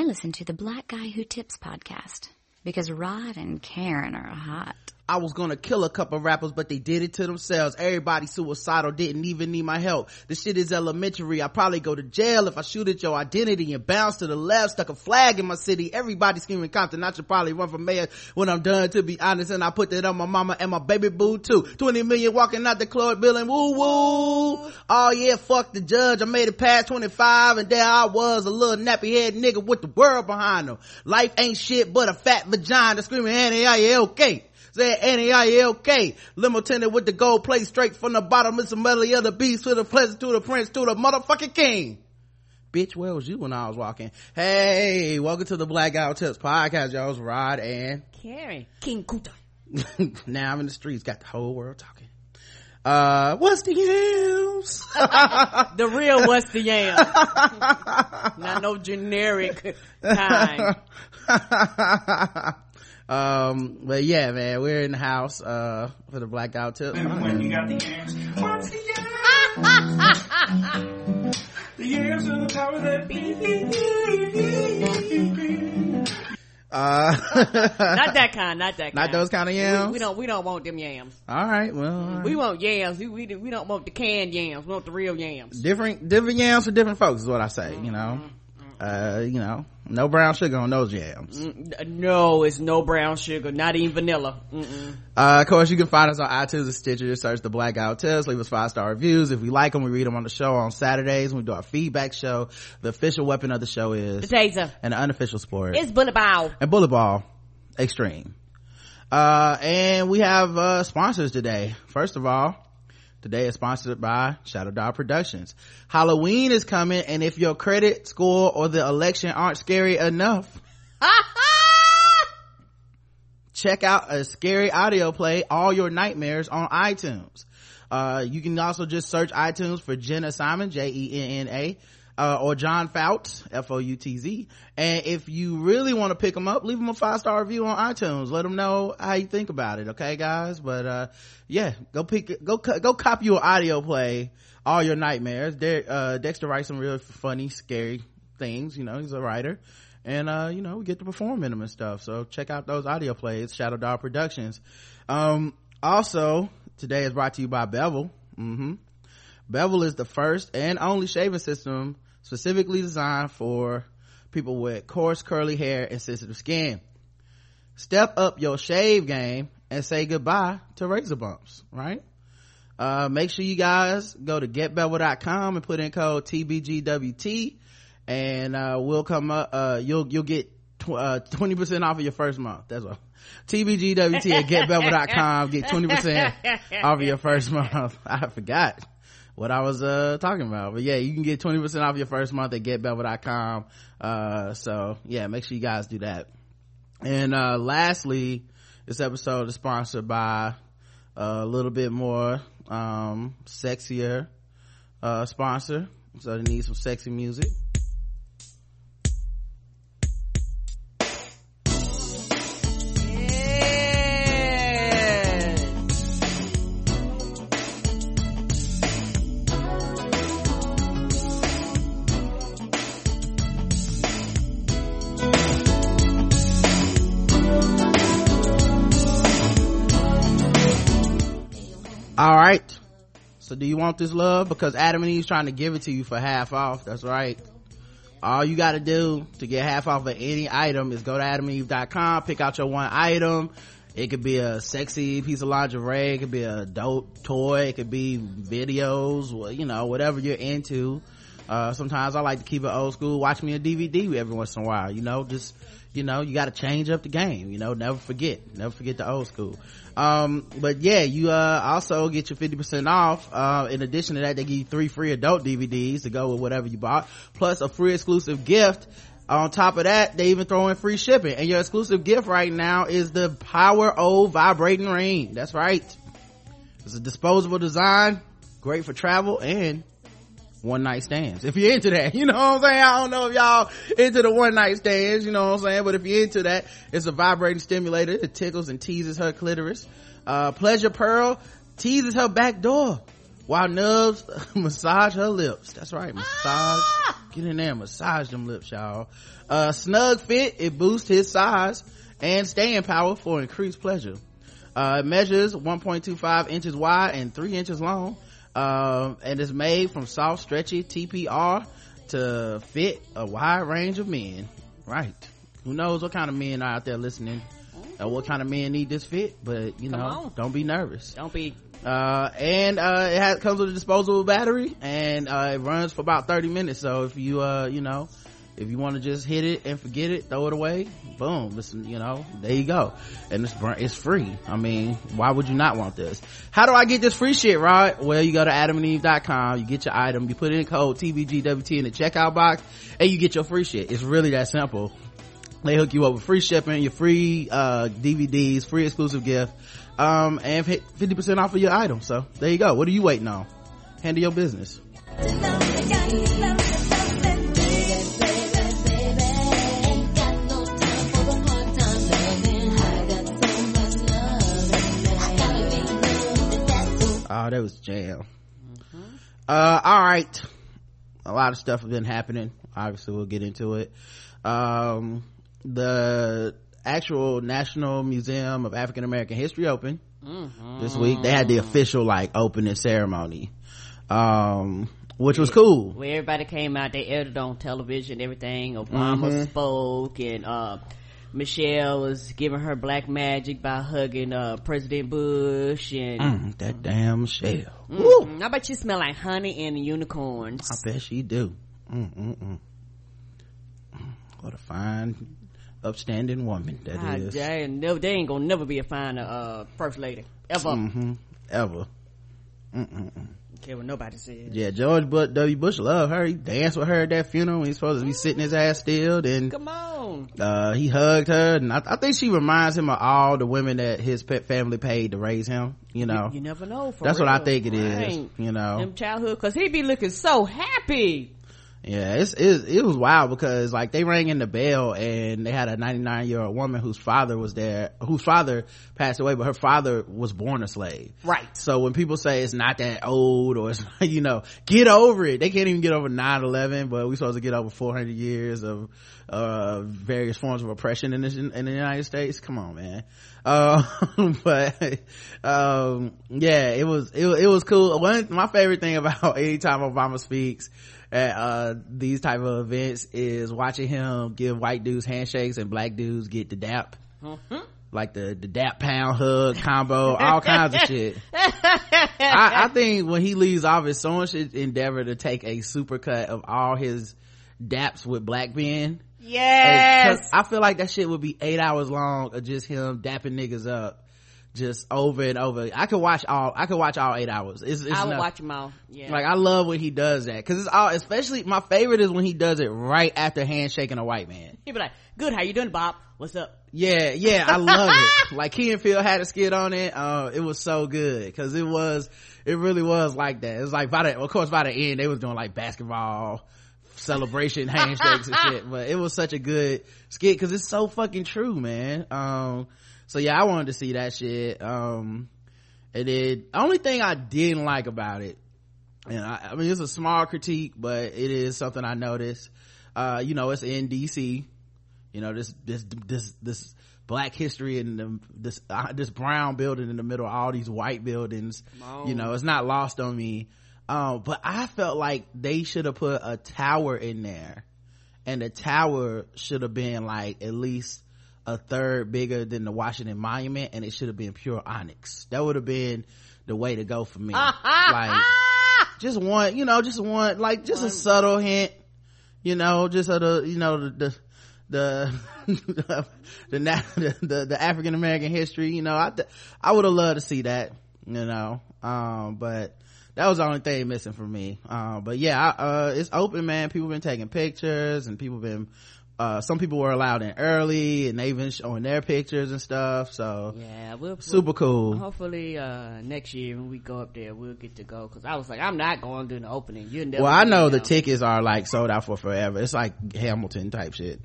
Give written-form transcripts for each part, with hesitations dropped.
I listen to the Black Guy Who Tips podcast because Rod and Karen are hot. I was gonna kill a couple rappers, but they did it to themselves. Everybody suicidal, didn't even need my help. The shit is elementary. I probably go to jail if I shoot at your identity and bounce to the left, stuck a flag in my city. Everybody screaming Compton. I should probably run for mayor when I'm done, to be honest. And I put that on my mama and my baby boo too. 20 million walking out the club building, woo woo. Oh yeah, fuck the judge. I made it past 25 and there I was, a little nappy head nigga with the world behind him. Life ain't shit but a fat vagina screaming, Annie, are you okay? Said Annie, are you okay? Limo tinted with the gold plate straight from the bottom. It's a medley of the beast to the pleasant to the prince to the motherfucking king. Bitch, where was you when I was walking? Hey, welcome to the Black Guy Who Tips podcast, y'all. It's Rod and Karen King Kuta. Now I'm in the streets, got the whole world talking. What's the yams? The real what's the yams. Not no generic kind. But yeah, man, we're in the house for the Black Guy Who Tips. When you got the yams, what's the yams? The yams are the power that be. Not that kind. Not those kind of yams. We don't want them yams. All right, well, all right. We want yams. We don't want the canned yams. We want the real yams. Different yams for different folks is what I say. You know, no brown sugar on those yams. No, it's no brown sugar, not even vanilla. Of course, you can find us on iTunes and Stitcher. Just search the Black Guy Who Tips. Leave us 5-star reviews. If we like them, we read them on the show on Saturdays when we do our feedback show. The official weapon of the show is the taser, and the unofficial sport is bullet ball and bullet ball extreme. And we have sponsors today. First of all, today is sponsored by Shadow Dog Productions. Halloween is coming, and if your credit score or the election aren't scary enough, check out a scary audio play, All Your Nightmares, on iTunes. You can also just search iTunes for Jenna Simon, Jenna, or John Foutz, Foutz. And if you really want to pick them up, leave them a 5-star review on iTunes. Let them know how you think about it. Okay, guys? But, yeah, go copy your audio play, All Your Nightmares. Dexter writes some real funny, scary things. You know, he's a writer. And, we get to perform in them and stuff. So check out those audio plays, Shadow Dog Productions. Also, today is brought to you by Bevel. Bevel is the first and only shaving system specifically designed for people with coarse, curly hair and sensitive skin. Step up your shave game and say goodbye to razor bumps, right? Make sure you guys go to getbevel.com and put in code TBGWT, and we'll come up, you'll get 20% off of your first month. That's all. TBGWT at getbevel.com, get 20% off of your first month. I forgot what I was talking about, but yeah, you can get 20% off your first month at getbevel.com. So yeah, make sure you guys do that. And lastly, this episode is sponsored by a little bit more sexier sponsor, so they need some sexy music. All right, so do you want this love? Because Adam and Eve's trying to give it to you for half off. That's right. All you got to do to get half off of any item is go to adamandeve.com, pick out your one item. It could be a sexy piece of lingerie, it could be a dope toy, it could be videos, whatever you're into. Sometimes I like to keep it old school, watch me a DVD every once in a while, you got to change up the game, never forget the old school. But yeah, you also get your 50% off. In addition to that, they give you 3 free adult DVDs to go with whatever you bought, plus a free exclusive gift. On top of that, they even throw in free shipping, and your exclusive gift right now is the Power O vibrating ring. That's right. It's a disposable design, great for travel and one night stands, if you're into that. You know what I'm saying? I don't know if y'all into the one night stands, you know what I'm saying, but if you're into that, it's a vibrating stimulator. It tickles and teases her clitoris. Pleasure Pearl teases her back door while Nubs massage her lips. That's right, massage. Get in there and massage them lips, y'all. Snug fit, it boosts his size and staying power for increased pleasure. It measures 1.25 inches wide and 3 inches long, and is made from soft, stretchy TPR to fit a wide range of men. Right. Who knows what kind of men are out there listening, or what kind of men need this fit, but you know, don't be nervous. Don't be. And it comes with a disposable battery, and it runs for about 30 minutes. So if you you know, if you want to just hit it and forget it, throw it away, boom, listen, you know, there you go. And it's free. I mean, why would you not want this? How do I get this free shit, Rod? Well, you go to adamandeve.com, you get your item, you put in code TVGWT in the checkout box, and you get your free shit. It's really that simple. They hook you up with free shipping, your free DVDs, free exclusive gift, and 50% off of your item. So there you go. What are you waiting on? Handle your business. Oh, that was jam. All right, a lot of stuff has been happening. Obviously we'll get into it. The actual National Museum of African American History opened this week. They had the official like opening ceremony, which was cool. Where everybody came out, they aired it on television, everything. Obama spoke, and Michelle was giving her black magic by hugging President Bush, and that damn Michelle. I bet you smell like honey and unicorns. I bet she do. What a fine, upstanding woman that is. They ain't gonna never be a fine first lady ever. Ever. Don't care what nobody says. Yeah, George W. Bush loved her. He danced with her at that funeral when he's supposed to be sitting his ass still. Then come on, he hugged her, and I think she reminds him of all the women that his pet family paid to raise him. You know, you never know. That's real. what I think it is. You know, them childhood, because he be looking so happy. Yeah, it was wild because like they rang in the bell and they had a 99-year-old woman whose father was there, whose father passed away, but her father was born a slave. Right. So when people say it's not that old, or it's, you know, get over it. They can't even get over 9/11, but we're supposed to get over 400 years of various forms of oppression in the United States. Come on, man. But yeah, it was cool. My favorite thing about anytime Obama speaks at these type of events is watching him give white dudes handshakes and black dudes get the dap, like the dap pound hug combo, all kinds of shit. I think when he leaves office, someone should endeavor to take a supercut of all his daps with black men. Yes, I feel like that shit would be 8 hours long of just him dapping niggas up just over and over. I could watch all 8 hours. I would watch them all. Yeah, like I love when he does that, because it's all, especially my favorite is when he does it right after handshaking a white man. He'd be like, good, how you doing, Bob? What's up? Yeah, I love it. Like Key and Peele had a skit on it. It was so good because it really was like that. It was like by the end they was doing like basketball celebration handshakes and shit, but it was such a good skit because it's so fucking true, man. So yeah, I wanted to see that shit. And then the only thing I didn't like about it, and I mean it's a small critique, but it is something I noticed. You know, it's in DC. You know, this black history and this brown building in the middle of all these white buildings. You know, it's not lost on me. But I felt like they should have put a tower in there, and the tower should have been like at least a third bigger than the Washington Monument, and it should have been pure onyx. That would have been the way to go for me. Like just one, like just a subtle hint, just the African American history. I would have loved to see that. But that was the only thing missing for me. But yeah, it's open, man. People been taking pictures and people been some people were allowed in early, and they even showing their pictures and stuff. So yeah, super cool. Hopefully next year when we go up there we'll get to go, because I was like, I'm not going during the opening. You never. Well, I know the tickets are like sold out for forever. It's like Hamilton type shit.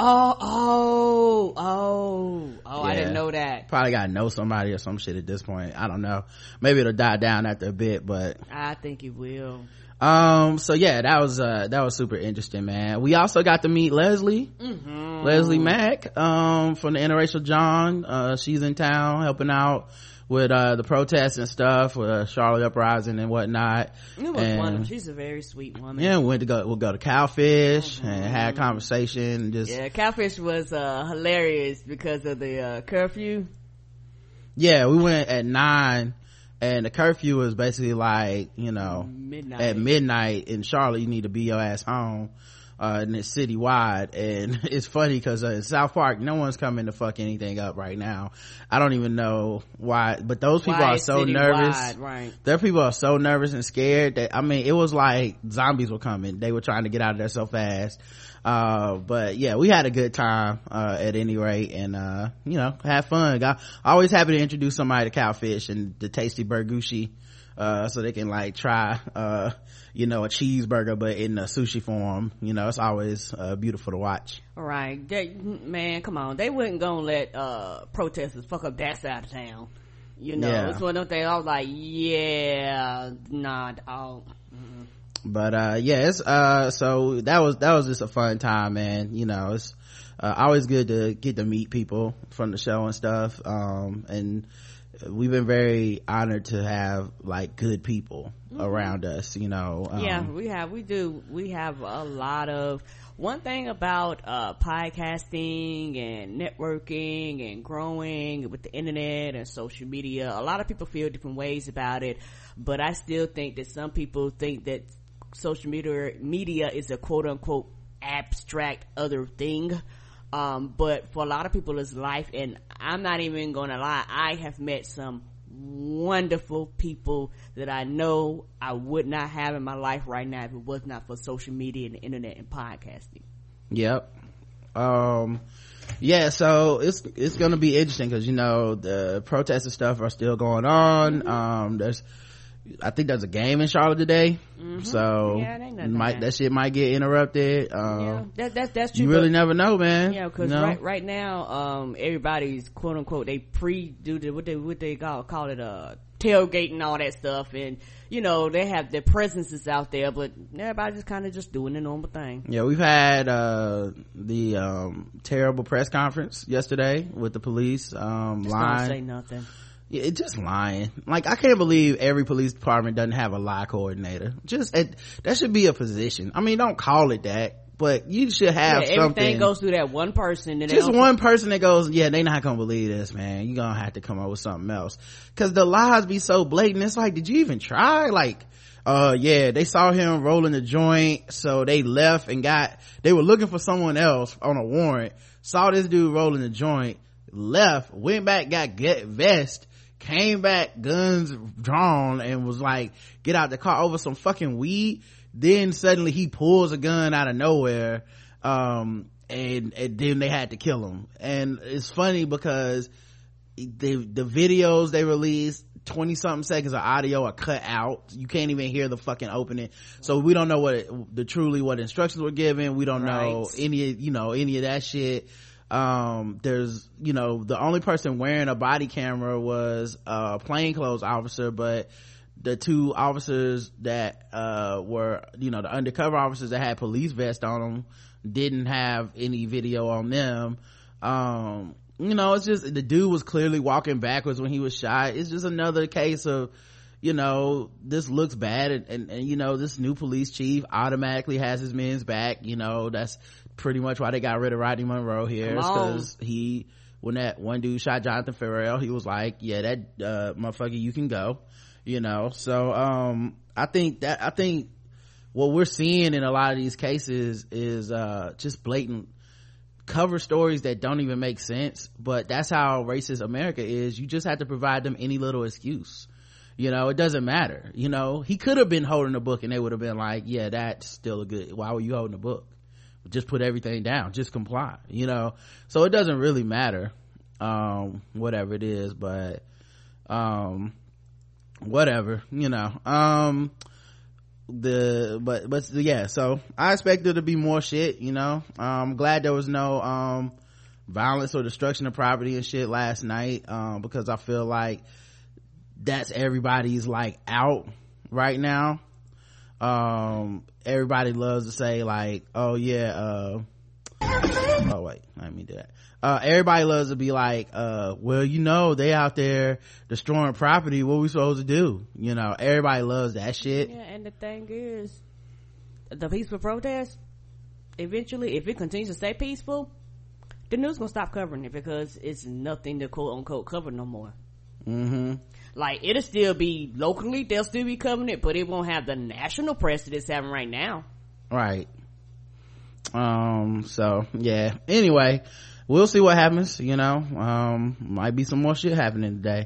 Oh, Yeah. I didn't know that. Probably gotta know somebody or some shit at this point. I don't know, maybe it'll die down after a bit, but I think it will. So yeah, that was super interesting, man. We also got to meet Leslie Mack from the Interracial John. She's in town helping out with the protests and stuff, with Charlotte Uprising and whatnot. It was wonderful. She's a very sweet woman. Yeah, we'll go to Cowfish and had a conversation and just Cowfish was hilarious because of the curfew. Yeah, we went at 9, and the curfew was basically like, midnight. At midnight in Charlotte you need to be your ass home, and it's citywide. And it's funny because in South Park no one's coming to fuck anything up right now. I don't even know why, but those people are so nervous. Right, their people are so nervous and scared that, I mean, it was like zombies were coming. They were trying to get out of there so fast. But yeah, we had a good time at any rate, and have fun. Always happy to introduce somebody to Cowfish and the tasty burgushi, so they can like try a cheeseburger but in a sushi form. It's always beautiful to watch. All right, man, come on, they wasn't gonna let protesters fuck up that side of town. Yeah. It's one of them things. I was like, yeah, nah, dog. But it's so that was just a fun time, man. It's always good to get to meet people from the show and stuff, and we've been very honored to have like good people around us. Yeah, we have a lot of. One thing about podcasting and networking and growing with the internet and social media, a lot of people feel different ways about it, but I still think that some people think that social media is a quote-unquote abstract other thing, but for a lot of people it's life. And I'm not even gonna lie, I have met some wonderful people that I know I would not have in my life right now if it was not for social media and the internet and podcasting. Yep. So it's gonna be interesting because the protests and stuff are still going on. I think there's a game in Charlotte today, so that shit might get interrupted. That's true. You really never know, man. Yeah, because right now, everybody's quote unquote they do what they call it tailgate and all that stuff, and they have their presences out there, but everybody's just kind of just doing the normal thing. Yeah, we've had the terrible press conference yesterday with the police lying. Don't say nothing. Yeah, it's just lying. Like, I can't believe every police department doesn't have a lie coordinator. That should be a position. I mean, don't call it that, but you should have something. Everything goes through that one person. And just one person that goes, yeah, they not gonna believe this, man. You're gonna have to come up with something else. Cause the lies be so blatant. It's like, did you even try? Like, they saw him rolling the joint, so they left and they were looking for someone else on a warrant, saw this dude rolling the joint, left, went back, got vest, came back, guns drawn, and was like, get out the car over some fucking weed. Then suddenly he pulls a gun out of nowhere, and then they had to kill him. And it's funny because the videos they released, 20 something seconds of audio are cut out. You can't even hear the fucking opening. So we don't know what instructions were given. We don't know any of that shit. There's the only person wearing a body camera was a plainclothes officer, but the two officers that were the undercover officers that had police vests on them didn't have any video on them. It's just the dude was clearly walking backwards when he was shot. It's just another case of this looks bad, and this new police chief automatically has his men's back. That's pretty much why they got rid of Rodney Monroe here, because when that one dude shot Jonathan Farrell, he was like, yeah, that motherfucker, you can go. So I think what we're seeing in a lot of these cases is just blatant cover stories that don't even make sense, but that's how racist America is. You just have to provide them any little excuse. It doesn't matter. He could have been holding a book and they would have been like, yeah, that's still a good, why were you holding a book? just put everything down, just comply, so it doesn't really matter whatever it is, but whatever, yeah, so I expect there to be more shit, I'm glad there was no violence or destruction of property and shit last night, because I feel like that's everybody's like out right now. Everybody loves to say like, oh yeah, oh wait, let me do that. Everybody loves to be like, well, they out there destroying property, what we supposed to do? Everybody loves that shit. Yeah, and the thing is, the peaceful protest, eventually, if it continues to stay peaceful, the news gonna stop covering it, because it's nothing to quote unquote cover no more. Like, it'll still be locally, they'll still be covering it, but it won't have the national press that it's having right now. Right. So yeah, anyway, we'll see what happens, might be some more shit happening today.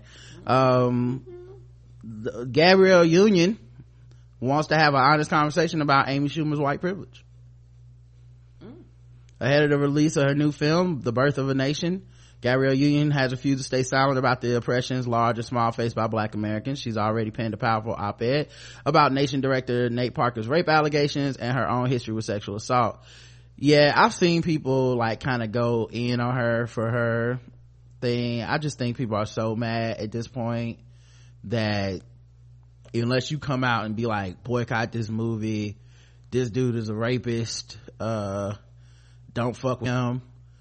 Gabrielle Union wants to have an honest conversation about Amy Schumer's white privilege. Ahead of the release of her new film, The Birth of a Nation, Gabrielle Union has refused to stay silent about the oppressions, large and small, faced by black Americans. She's already penned a powerful op-ed about Nation director Nate Parker's rape allegations and her own history with sexual assault. Yeah, I've seen people like kind of go in on her for her thing. I just think people are so mad at this point that unless you come out and be like, boycott this movie, this dude is a rapist, don't fuck with him,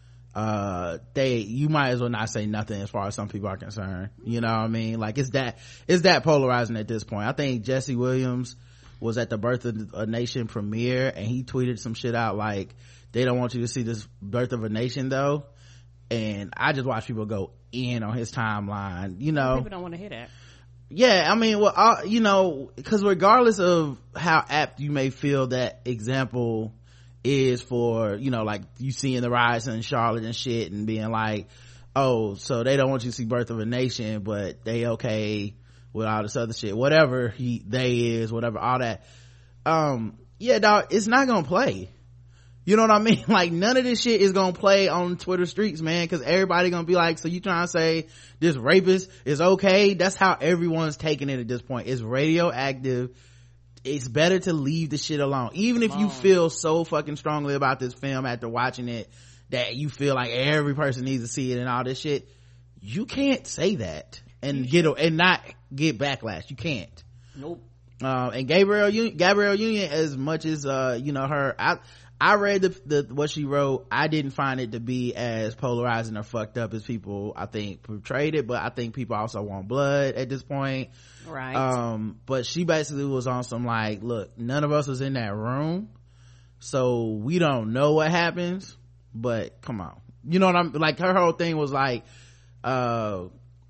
you might as well not say nothing as far as some people are concerned. You know what I mean? Like, it's that polarizing at this point. I think Jesse Williams was at the Birth of a Nation premiere, and he tweeted some shit out like, they don't want you to see this Birth of a Nation though, and I just watch people go in on his timeline. People don't want to hear that. Yeah, I mean, well, because regardless of how apt you may feel that example is for, like you seeing the riots in Charlotte and shit and being like, oh, so they don't want you to see Birth of a Nation, but they okay with all this other shit, whatever whatever, all that. Yeah, dog, it's not gonna play. You know what I mean? Like, none of this shit is gonna play on Twitter streets, man, because everybody gonna be like, so you trying to say this rapist is okay? That's how everyone's taking it at this point. It's radioactive. It's better to leave the shit alone. Even if you feel so fucking strongly about this film after watching it that you feel like every person needs to see it and all this shit, you can't say that and not get backlash. You can't. Nope. And Gabrielle Union, as much as I read the what she wrote, I didn't find it to be as polarizing or fucked up as people I think portrayed it, but I think people also want blood at this point. Right. But she basically was on some like, look, none of us was in that room, so we don't know what happens, but come on. You know what I'm like, her whole thing was like, I'm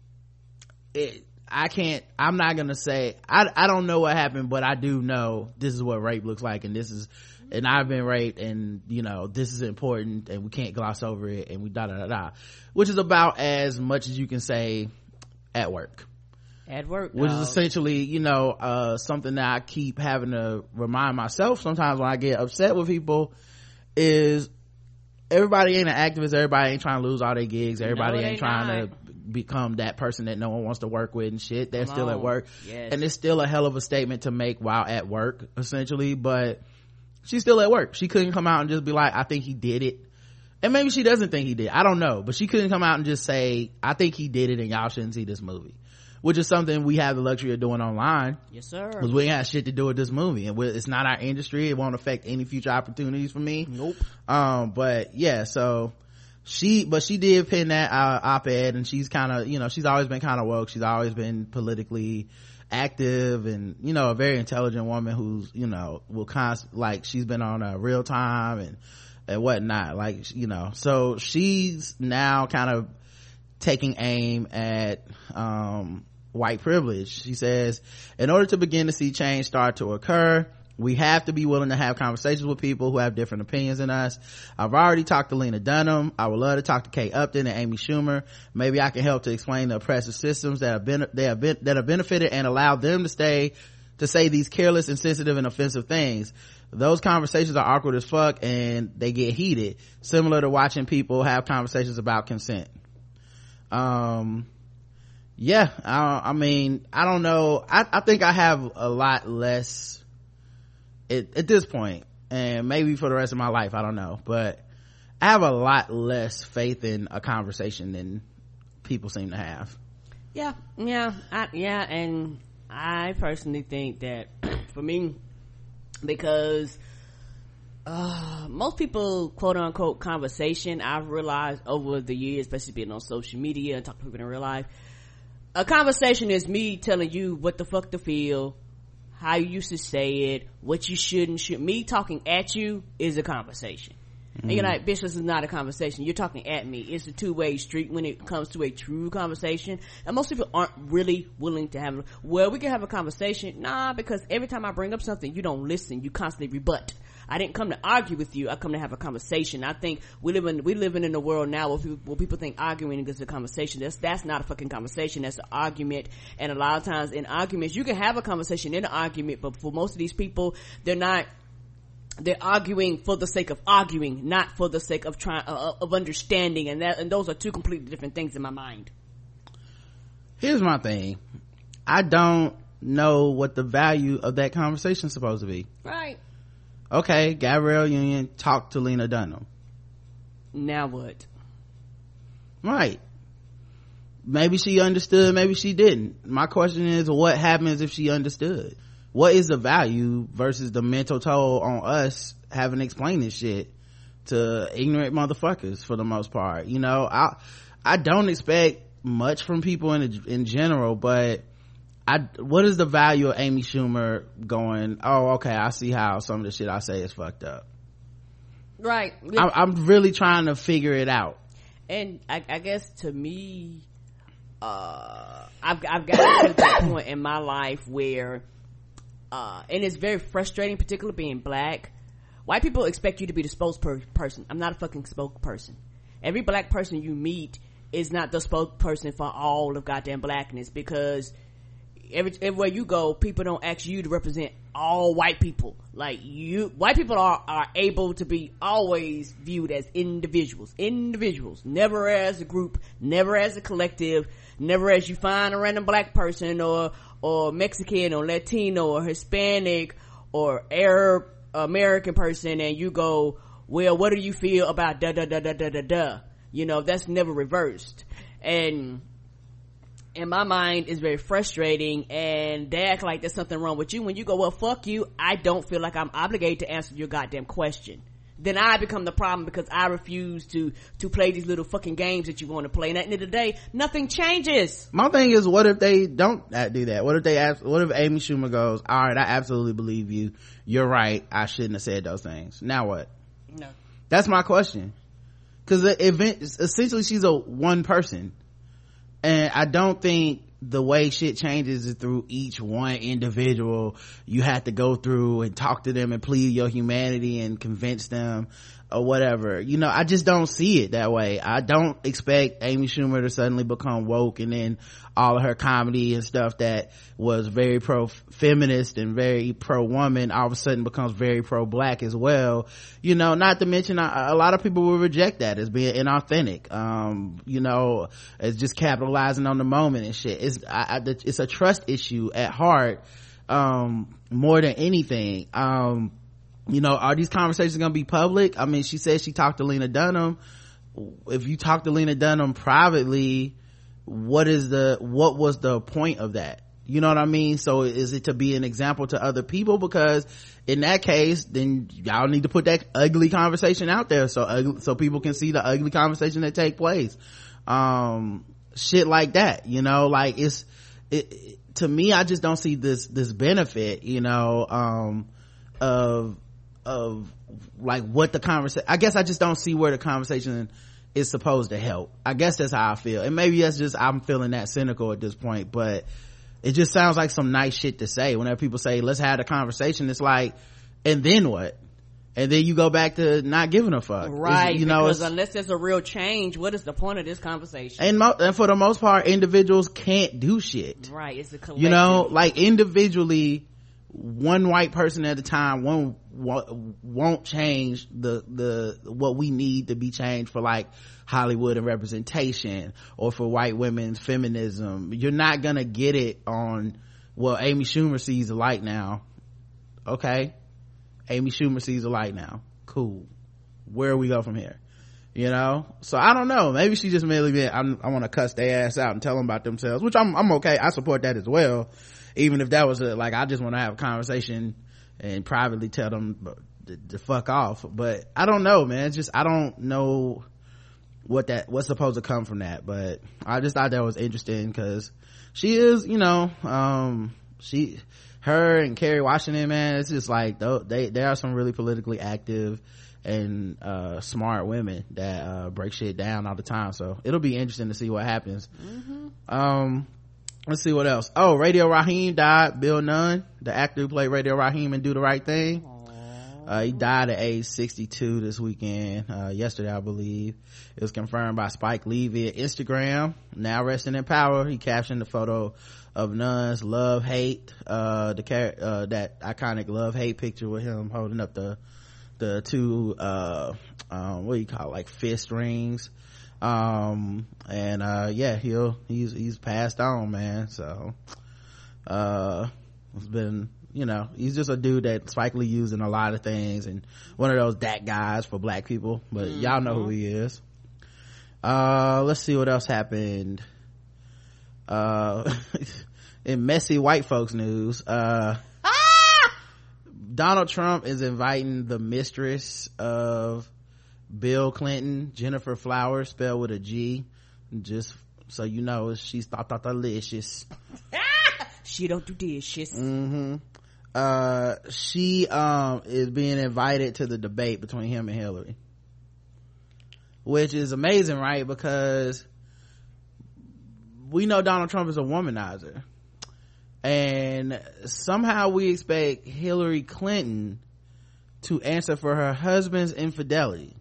not gonna say, I don't know what happened, but I do know this is what rape looks like, and I've been raped, and this is important, and we can't gloss over it, and we which is about as much as you can say at work, which is essentially something that I keep having to remind myself sometimes when I get upset with people, is everybody ain't an activist, everybody ain't trying to lose all their gigs, everybody ain't trying to become that person that no one wants to work with and shit. They're still at work. Yes. And it's still a hell of a statement to make while at work, essentially, but she's still at work. She couldn't come out and just be like, I think he did it. And maybe she doesn't think he did, I don't know, but she couldn't come out and just say, I think he did it and y'all shouldn't see this movie, which is something we have the luxury of doing online. Yes, sir. Because we ain't have shit to do with this movie, and it's not our industry. It won't affect any future opportunities for me. Nope. But yeah, so she did pen that op-ed, and she's kind of, she's always been kind of woke. She's always been politically active, and a very intelligent woman who's will like, she's been on Real Time and whatnot, like, so she's now kind of taking aim at white privilege. She says, in order to begin to see change start to occur, we have to be willing to have conversations with people who have different opinions than us. I've already talked to Lena Dunham. I would love to talk to Kate Upton and Amy Schumer. Maybe I can help to explain the oppressive systems that have benefited and allowed them to say these careless, insensitive, and offensive things. those conversations are awkward as fuck and they get heated, similar to watching people have conversations about consent. Yeah, I mean, I don't know. I think I have a lot less at this point, and maybe for the rest of my life, I don't know, but I have a lot less faith in a conversation than people seem to have. Yeah, and I personally think that for me, because most people quote unquote conversation, I've realized over the years, especially being on social media and talking to people in real life, a conversation is me telling you what the fuck to feel, how you used to say it, what you should and shouldn't. Me talking at you is a conversation. And you're like, bitch, this is not a conversation. You're talking at me. It's a two-way street when it comes to a true conversation. And most people aren't really willing to have, well, we can have a conversation. Nah, because every time I bring up something, you don't listen. You constantly rebut. I didn't come to argue with you. I come to have a conversation. I think we living in a world now where people think arguing is a conversation. That's not a fucking conversation. That's an argument. And a lot of times in arguments, you can have a conversation in an argument, but for most of these people, they're arguing for the sake of arguing, not for the sake of trying of understanding, and those are two completely different things in my mind. Here's my thing. I don't know what the value of that conversation is supposed to be. Right. Okay, Gabrielle Union talked to Lena Dunham. Now what? Right. Maybe she understood, maybe she didn't. My question is, what happens if she understood? What is the value versus the mental toll on us having to explain this shit to ignorant motherfuckers for the most part? You know, I don't expect much from people in general, but what is the value of Amy Schumer going, oh, okay, I see how some of the shit I say is fucked up. Right. I'm really trying to figure it out. And I guess to me, I've gotten to that point in my life where, and it's very frustrating, particularly being black. White people expect you to be the spokesperson. I'm not a fucking spokesperson. Every black person you meet is not the spokesperson for all of goddamn blackness, because everywhere you go, people don't ask you to represent all white people. Like, white people are able to be always viewed as individuals, never as a group, never as a collective, never as you find a random black person or Mexican or Latino or Hispanic or Arab American person and you go, well, what do you feel about da da da da da da da? You know, that's never reversed. And in my mind, it's very frustrating, and they act like there's something wrong with you when you go, well, fuck you, I don't feel like I'm obligated to answer your goddamn question. Then I become the problem because I refuse to play these little fucking games that you want to play. And at the end of the day, nothing changes. My thing is, what if they don't do that? What if Amy Schumer goes, all right, I absolutely believe you. You're right. I shouldn't have said those things. Now what? No. That's my question. Cause the event, essentially she's a one person. And I don't think the way shit changes is through each one individual. You have to go through and talk to them and plead your humanity and convince them or whatever. You know, I just don't see it that way. I don't expect Amy Schumer to suddenly become woke and then all of her comedy and stuff that was very pro-feminist and very pro-woman all of a sudden becomes very pro-black as well. You know, not to mention a lot of people will reject that as being inauthentic, you know, as just capitalizing on the moment and shit. It's a trust issue at heart, more than anything. You know, are these conversations gonna be public? I mean, she said she talked to Lena Dunham. If you talk to Lena Dunham privately, what was the point of that? You know what I mean? So is it to be an example to other people? Because in that case, then y'all need to put that ugly conversation out there so people can see the ugly conversation that take place. Shit like that, you know, like to me, I just don't see this benefit, you know, of like what the conversation, I guess I just don't see where the conversation is supposed to help. I guess that's how I feel, and maybe that's just I'm feeling that cynical at this point, but it just sounds like some nice shit to say whenever people say let's have a conversation. It's like, and then what? And then you go back to not giving a fuck, right? You know, because unless there's a real change, what is the point of this conversation? And for the most part, individuals can't do shit, right? It's a collective. You know, like individually one white person at a time won't change the what we need to be changed for like Hollywood and representation, or for white women's feminism. You're not gonna get it on, well, Amy Schumer sees the light now. Okay, Amy Schumer sees the light now, cool, where we go from here? You know, so I don't know, maybe she just merely been, I want to cuss their ass out and tell them about themselves, which I'm okay, I support that as well, even if that was like I just want to have a conversation and privately tell them to fuck off. But I don't know, man, it's just I don't know what's supposed to come from that. But I just thought that was interesting because she is, you know, her and Kerry Washington, man, it's just like they are some really politically active and smart women that break shit down all the time. So it'll be interesting to see what happens. Let's see what else. Oh, Radio Raheem died. Bill Nunn, the actor who played Radio Raheem in Do the Right Thing, he died at age 62 this weekend, yesterday I believe. It was confirmed by Spike Lee via Instagram. Now resting in power, he captioned the photo of Nunn's love hate, that iconic love hate picture with him holding up the two what do you call it, like fist rings. Yeah, he's passed on, man. So it's been, you know, he's just a dude that Spike Lee used in a lot of things, and one of those dat guys for black people, but y'all know who he is. Let's see what else happened in messy white folks news. Donald Trump is inviting the mistress of Bill Clinton, Jennifer Flowers, spelled with a G, just so you know, she's delicious. She don't do dishes. She is being invited to the debate between him and Hillary, which is amazing, right? Because we know Donald Trump is a womanizer, and somehow we expect Hillary Clinton to answer for her husband's infidelity,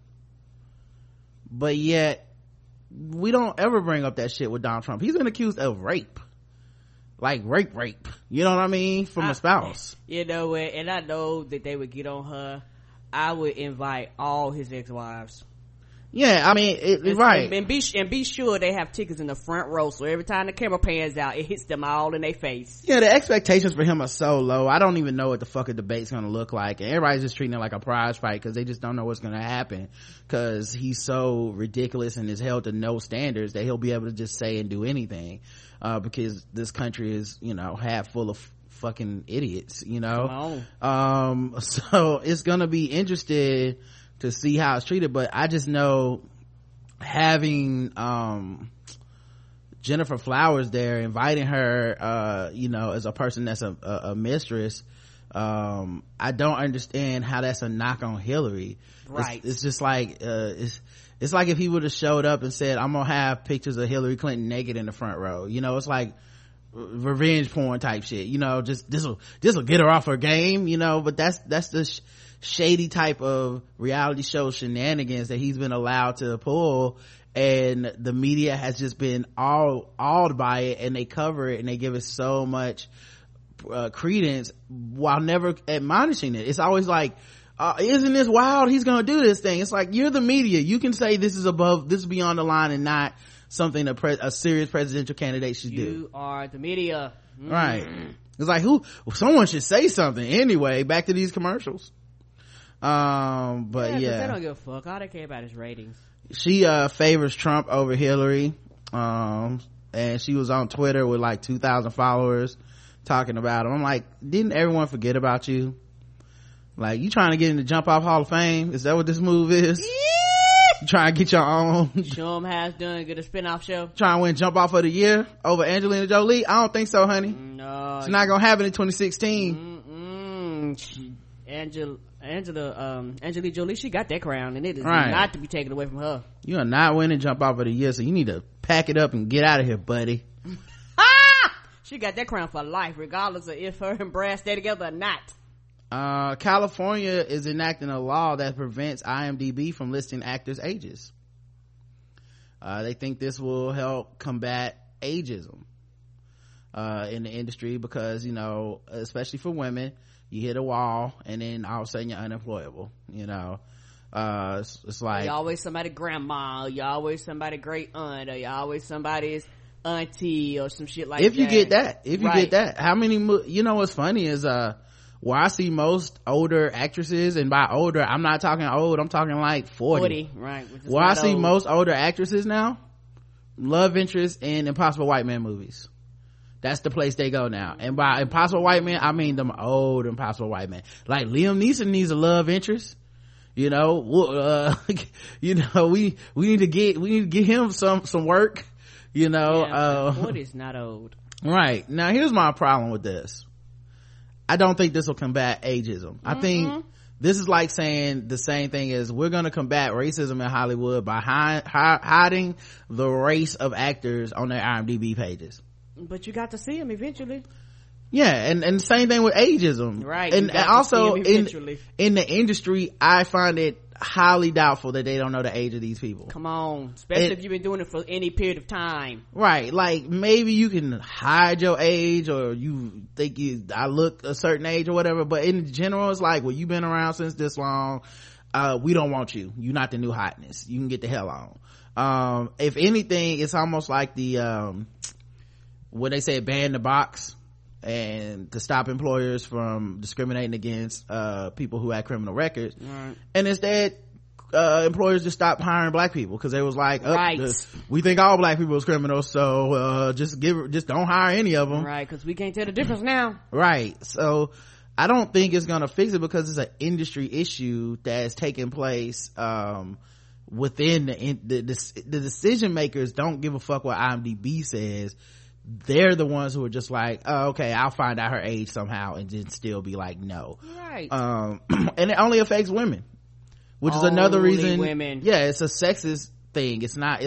but yet we don't ever bring up that shit with Donald Trump. He's been accused of rape, like rape, you know what I mean, from a spouse. You know what, and I know that they would get on her. I would invite all his ex-wives. Yeah, I mean, right. And be sure they have tickets in the front row, so every time the camera pans out, it hits them all in their face. Yeah, the expectations for him are so low. I don't even know what the fuck a debate's gonna look like. And everybody's just treating it like a prize fight because they just don't know what's gonna happen. Because he's so ridiculous and is held to no standards that he'll be able to just say and do anything. Because this country is, you know, half full of fucking idiots, you know? So it's gonna be interesting to see how it's treated, but I just know having Jennifer Flowers there, inviting her you know, as a person that's a mistress, I don't understand how that's a knock on Hillary. Right. It's just like it's like if he would have showed up and said, I'm gonna have pictures of Hillary Clinton naked in the front row, you know, it's like revenge porn type shit, you know, just this'll get her off her game, you know. But that's the shady type of reality show shenanigans that he's been allowed to pull, and the media has just been awed by it, and they cover it and they give it so much credence while never admonishing it. It's always like, isn't this wild, he's gonna do this thing. It's like, you're the media, you can say this is beyond the line and not something a serious presidential candidate should do. You are the media. Right. It's like, someone should say something anyway. Back to these commercials. But yeah, they don't give a fuck. All they care about is ratings. She favors Trump over Hillary, and she was on Twitter with like 2,000 followers talking about him. I'm like, didn't everyone forget about you? Like, you trying to get in the Jump Off Hall of Fame? Is that what this move is? You trying to get your own? Show them how it's done. Get a spin-off show. Trying to win Jump Off of the Year over Angelina Jolie? I don't think so, honey. No, it's not gonna happen in 2016. Angelina Jolie, she got that crown, and it is not to be taken away from her. You are not winning Jump Off of the Year, so you need to pack it up and get out of here, buddy. She got that crown for life, regardless of if her and Brad stay together or not. California is enacting a law that prevents IMDb from listing actors' ages. They think this will help combat ageism. in the industry, because you know, especially for women, you hit a wall and then all of a sudden you're unemployable, you know. It's like you're always somebody grandma, you're always somebody great aunt, or you're always somebody's auntie or some shit like that. If you get that, how many you know what's funny is where I see most older actresses, and by older I'm not talking old, I'm talking like 40 right, where I see most older actresses now, love interest in Impossible White Man movies. That's the place they go now. And by Impossible White Man, I mean them old Impossible White Men. Like Liam Neeson needs a love interest. You know, you know, we need to get him some work, you know. Yeah, 40's not old. Right. Now here's my problem with this. I don't think this will combat ageism. I think this is like saying the same thing as we're going to combat racism in Hollywood by hiding the race of actors on their IMDb pages. But you got to see them eventually. Yeah, and same thing with ageism. Right. And also in the industry, I find it highly doubtful that they don't know the age of these people. Come on. Especially if you've been doing it for any period of time. Right. Like maybe you can hide your age, or you think I look a certain age or whatever, but in general it's like, well, you've been around since this long, we don't want you. You're not the new hotness. You can get the hell on. If anything, it's almost like the when they say ban the box, and to stop employers from discriminating against people who had criminal records. Right. And instead employers just stopped hiring black people because they was like, right, we think all black people is criminals, so just don't hire any of them. Right, because we can't tell the difference now. Right. So I don't think it's gonna fix it, because it's an industry issue that's taking place within the decision makers don't give a fuck what IMDb says. They're the ones who are just like, oh, okay, I'll find out her age somehow, and then still be like, no. Right. And it only affects women, which is another reason. Women. Yeah, it's a sexist thing. It's not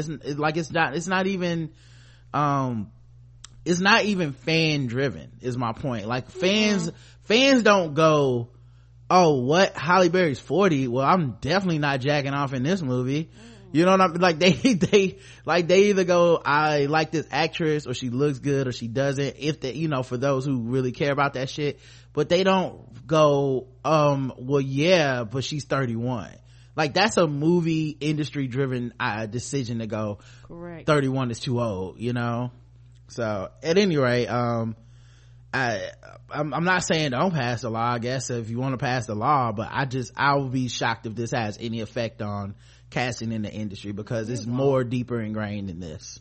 even fan driven, is my point. Like fans don't go, oh, what, Halle Berry's 40, well, I'm definitely not jacking off in this movie. You know what I mean? Like they either go, I like this actress, or she looks good, or she doesn't, if they, you know, for those who really care about that shit. But they don't go, well, yeah, but she's 31. Like that's a movie industry driven decision to go, correct, 31 is too old, you know. So at any rate, I'm not saying don't pass the law. I guess if you want to pass the law, but I'll be shocked if this has any effect on casting in the industry, because it's more deeper ingrained in this.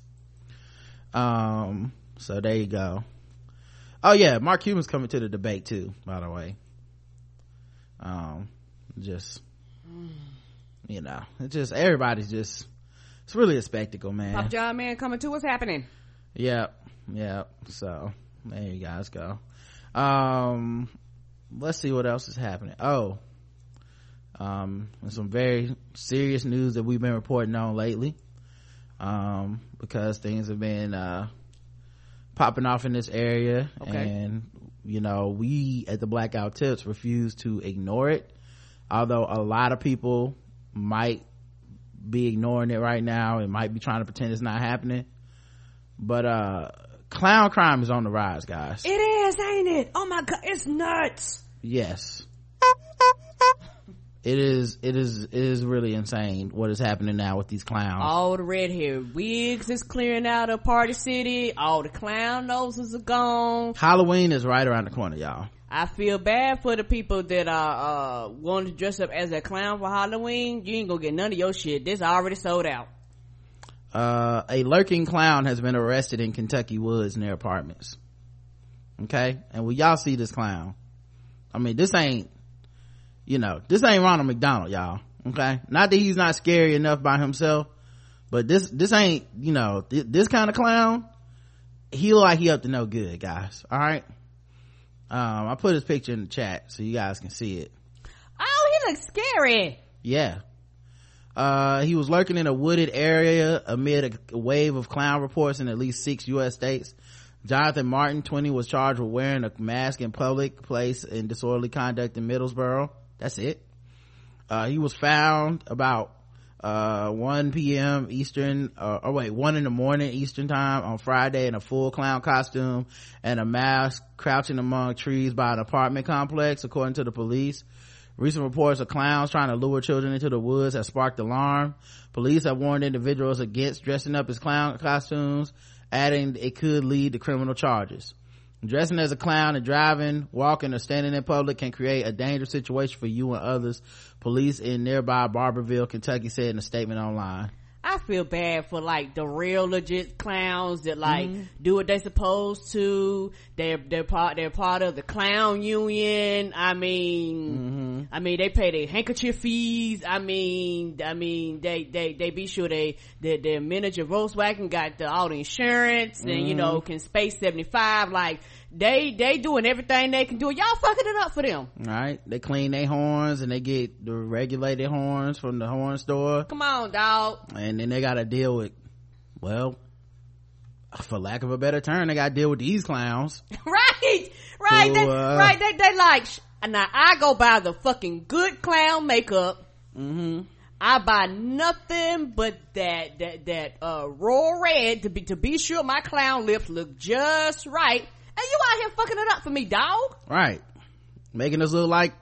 So there you go. Oh yeah, Mark Cuban's coming to the debate too, by the way. Just, you know, everybody's just, it's really a spectacle, man. Pop John Man coming to, what's happening? Yep. So there you guys go. Let's see what else is happening. Some very serious news that we've been reporting on lately, because things have been popping off in this area. Okay. And you know, we at the Blackout Tips refuse to ignore it, although a lot of people might be ignoring it right now and might be trying to pretend it's not happening. But clown crime is on the rise, guys. It is, ain't it? Oh my god, it's nuts. Yes. It is really insane what is happening now with these clowns. All the red hair wigs is clearing out of Party City. All the clown noses are gone. Halloween is right around the corner, y'all. I feel bad for the people that are wanting to dress up as a clown for Halloween. You ain't gonna get none of your shit. This already sold out. A lurking clown has been arrested in Kentucky woods near apartments. Okay, and when y'all see this clown, I mean, this ain't Ronald McDonald, y'all. Okay, not that he's not scary enough by himself, but this ain't, you know, this kind of clown. He look like he up to no good, guys. All right. I put his picture in the chat so you guys can see it. Oh, he looks scary. Yeah. He was lurking in a wooded area amid a wave of clown reports in at least 6 U.S. states. Jonathan Martin, 20, was charged with wearing a mask in public place and disorderly conduct in Middlesboro. That's it. He was found about 1 p.m. Eastern, 1 in the morning Eastern time on Friday in a full clown costume and a mask crouching among trees by an apartment complex, according to the police. Recent reports of clowns trying to lure children into the woods have sparked alarm. Police have warned individuals against dressing up as clown costumes, adding it could lead to criminal charges. Dressing as a clown and driving, walking, or standing in public can create a dangerous situation for you and others, police in nearby Barberville, Kentucky said in a statement online. I feel bad for like the real legit clowns that like do what they supposed to. They're part of the clown union. I mean they pay their handkerchief fees. I mean they be sure their manager Volkswagen got all the insurance and can space 75. Like they doing everything they can do. Y'all fucking it up for them. Right, they clean their horns and they get the regulated horns from the horn store. Come on, dog. And then they gotta deal with, well, for lack of a better term, they gotta deal with these clowns. right who, they like, now I go buy the fucking good clown makeup. I buy nothing but that raw red to be sure my clown lips look just right, and you out here fucking it up for me, dog. Right, making us look like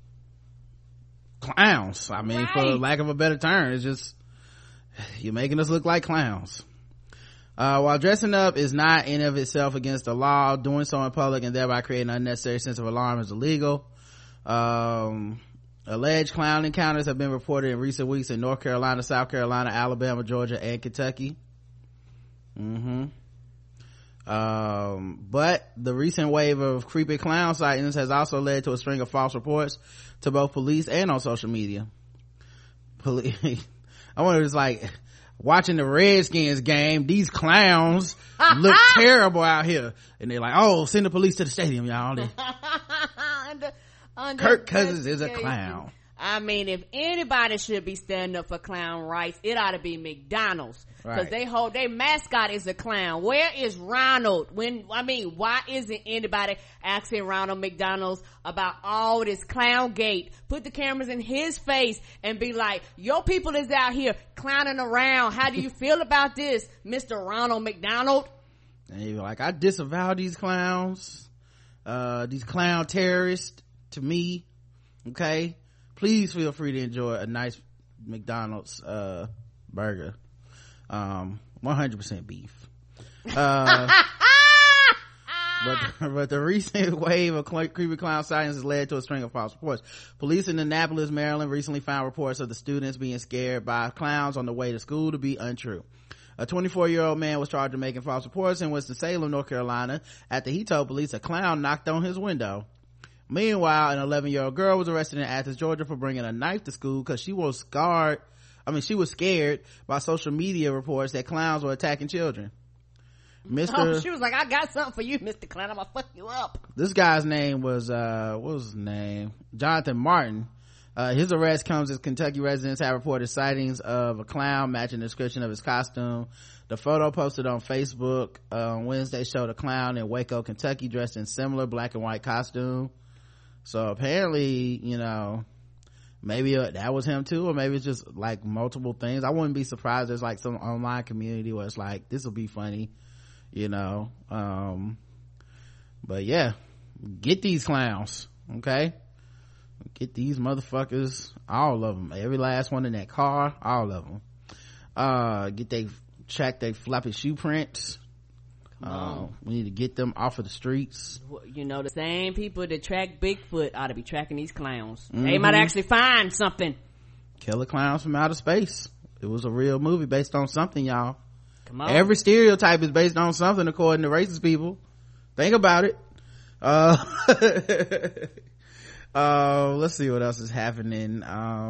clowns. I mean, for lack of a better term, it's just, you're making us look like clowns. While dressing up is not in of itself against the law, doing so in public and thereby creating an unnecessary sense of alarm is illegal. Alleged clown encounters have been reported in recent weeks in North Carolina, South Carolina, Alabama, Georgia, and Kentucky. But the recent wave of creepy clown sightings has also led to a string of false reports to both police and on social media. I wonder, it's like watching the Redskins game, these clowns look terrible out here, and they're like, oh, send the police to the stadium, y'all. Kirk Cousins is a clown. I mean, if anybody should be standing up for clown rights, it ought to be McDonald's, because their mascot is a clown. Where is Ronald? Why isn't anybody asking Ronald McDonald's about all this clown gate? Put the cameras in his face and be like, your people is out here clowning around. How do you feel about this, Mr. Ronald McDonald? And you're like, I disavow these clowns, these clown terrorists to me. Okay, please feel free to enjoy a nice McDonald's burger, 100% beef. But the recent wave of creepy clown sightings has led to a string of false reports. Police in Annapolis, Maryland recently found reports of the students being scared by clowns on the way to school to be untrue. A 24-year-old man was charged with making false reports in Winston-Salem, North Carolina, after he told police a clown knocked on his window. Meanwhile, an 11-year-old girl was arrested in Athens, Georgia for bringing a knife to school because she was scared by social media reports that clowns were attacking children. She was like, I got something for you, Mr. Clown. I'm gonna fuck you up. This guy's name was, what was his name? Jonathan Martin. His arrest comes as Kentucky residents have reported sightings of a clown matching the description of his costume. The photo posted on Facebook on Wednesday showed a clown in Waco, Kentucky dressed in similar black and white costume. So apparently, maybe that was him too, or maybe it's just like multiple things. I wouldn't be surprised there's like some online community where it's like, this will be funny, but yeah, get these clowns, okay? Get these motherfuckers, all of them, every last one in that car, all of them. Check they floppy shoe prints. We need to get them off of the streets. The same people that track Bigfoot ought to be tracking these clowns. They might actually find something. Killer Clowns from Outer Space. It was a real movie based on something, y'all. Come on. Every stereotype is based on something according to racist people. Think about it. Let's see what else is happening.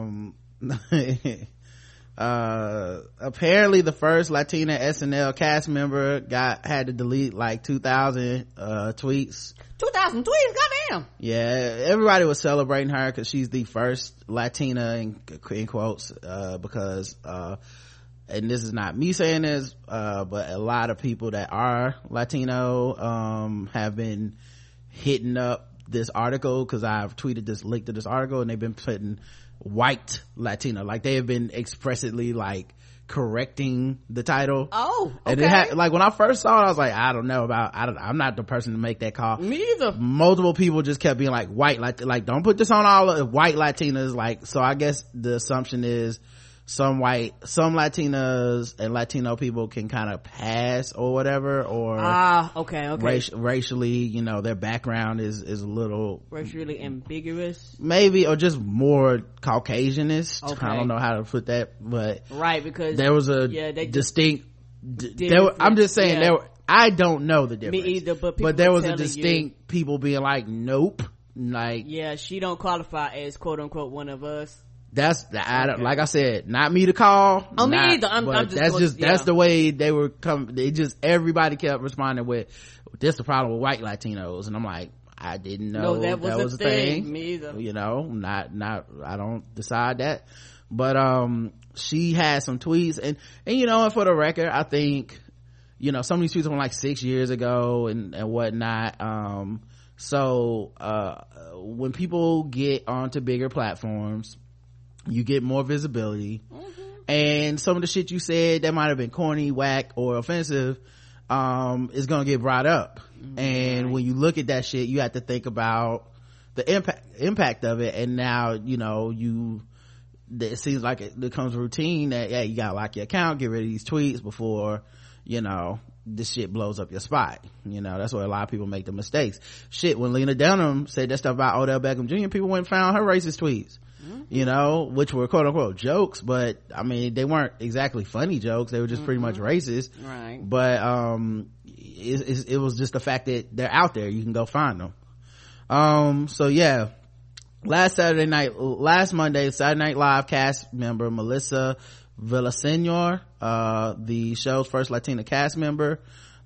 Apparently the first Latina SNL cast member had to delete like 2,000 tweets. 2,000 tweets? Goddamn. Yeah, everybody was celebrating her because she's the first Latina in quotes, because and this is not me saying this, but a lot of people that are Latino have been hitting up this article because I've tweeted this link to this article, and they've been putting white Latino. Like they have been expressly like correcting the title. Oh, okay. And it had, like when I first saw it, I was like, I'm not the person to make that call. Me either. Multiple people just kept being like white, like don't put this on all of white Latinas. Like, so I guess the assumption is some Latinas and Latino people can kind of pass or whatever, or okay. Racially, you know, their background is a little racially ambiguous, maybe, or just more Caucasianist. Okay. I don't know how to put that, but right, because there was a distinct. I'm just saying there. I don't know the difference. Me either, but there was a distinct people being like, nope, like she don't qualify as quote unquote one of us. That's like I said, not me to call. Oh, me either. That's the way they were coming. They just, everybody kept responding with, "This is the problem with white Latinos," and I'm like, I didn't know that was a thing. Me either. You know, not. I don't decide that, but she had some tweets, and you know, and for the record, I think, you know, some of these tweets were like 6 years ago and whatnot. So when people get onto bigger platforms, you get more visibility, and some of the shit you said that might have been corny, whack, or offensive is gonna get brought up. And when you look at that shit, you have to think about the impact of it. And now, you know, it seems like it becomes routine that you gotta lock your account, get rid of these tweets before, you know, this shit blows up your spot. You know, that's where a lot of people make the mistakes. Shit, when Lena Dunham said that stuff about Odell Beckham Jr., people went and found her racist tweets, you know, which were quote unquote jokes, but I mean, they weren't exactly funny jokes. They were just pretty much racist. Right. But it was just the fact that they're out there. You can go find them. So yeah, last Monday, Saturday Night Live cast member Melissa Villaseñor, the show's first Latina cast member,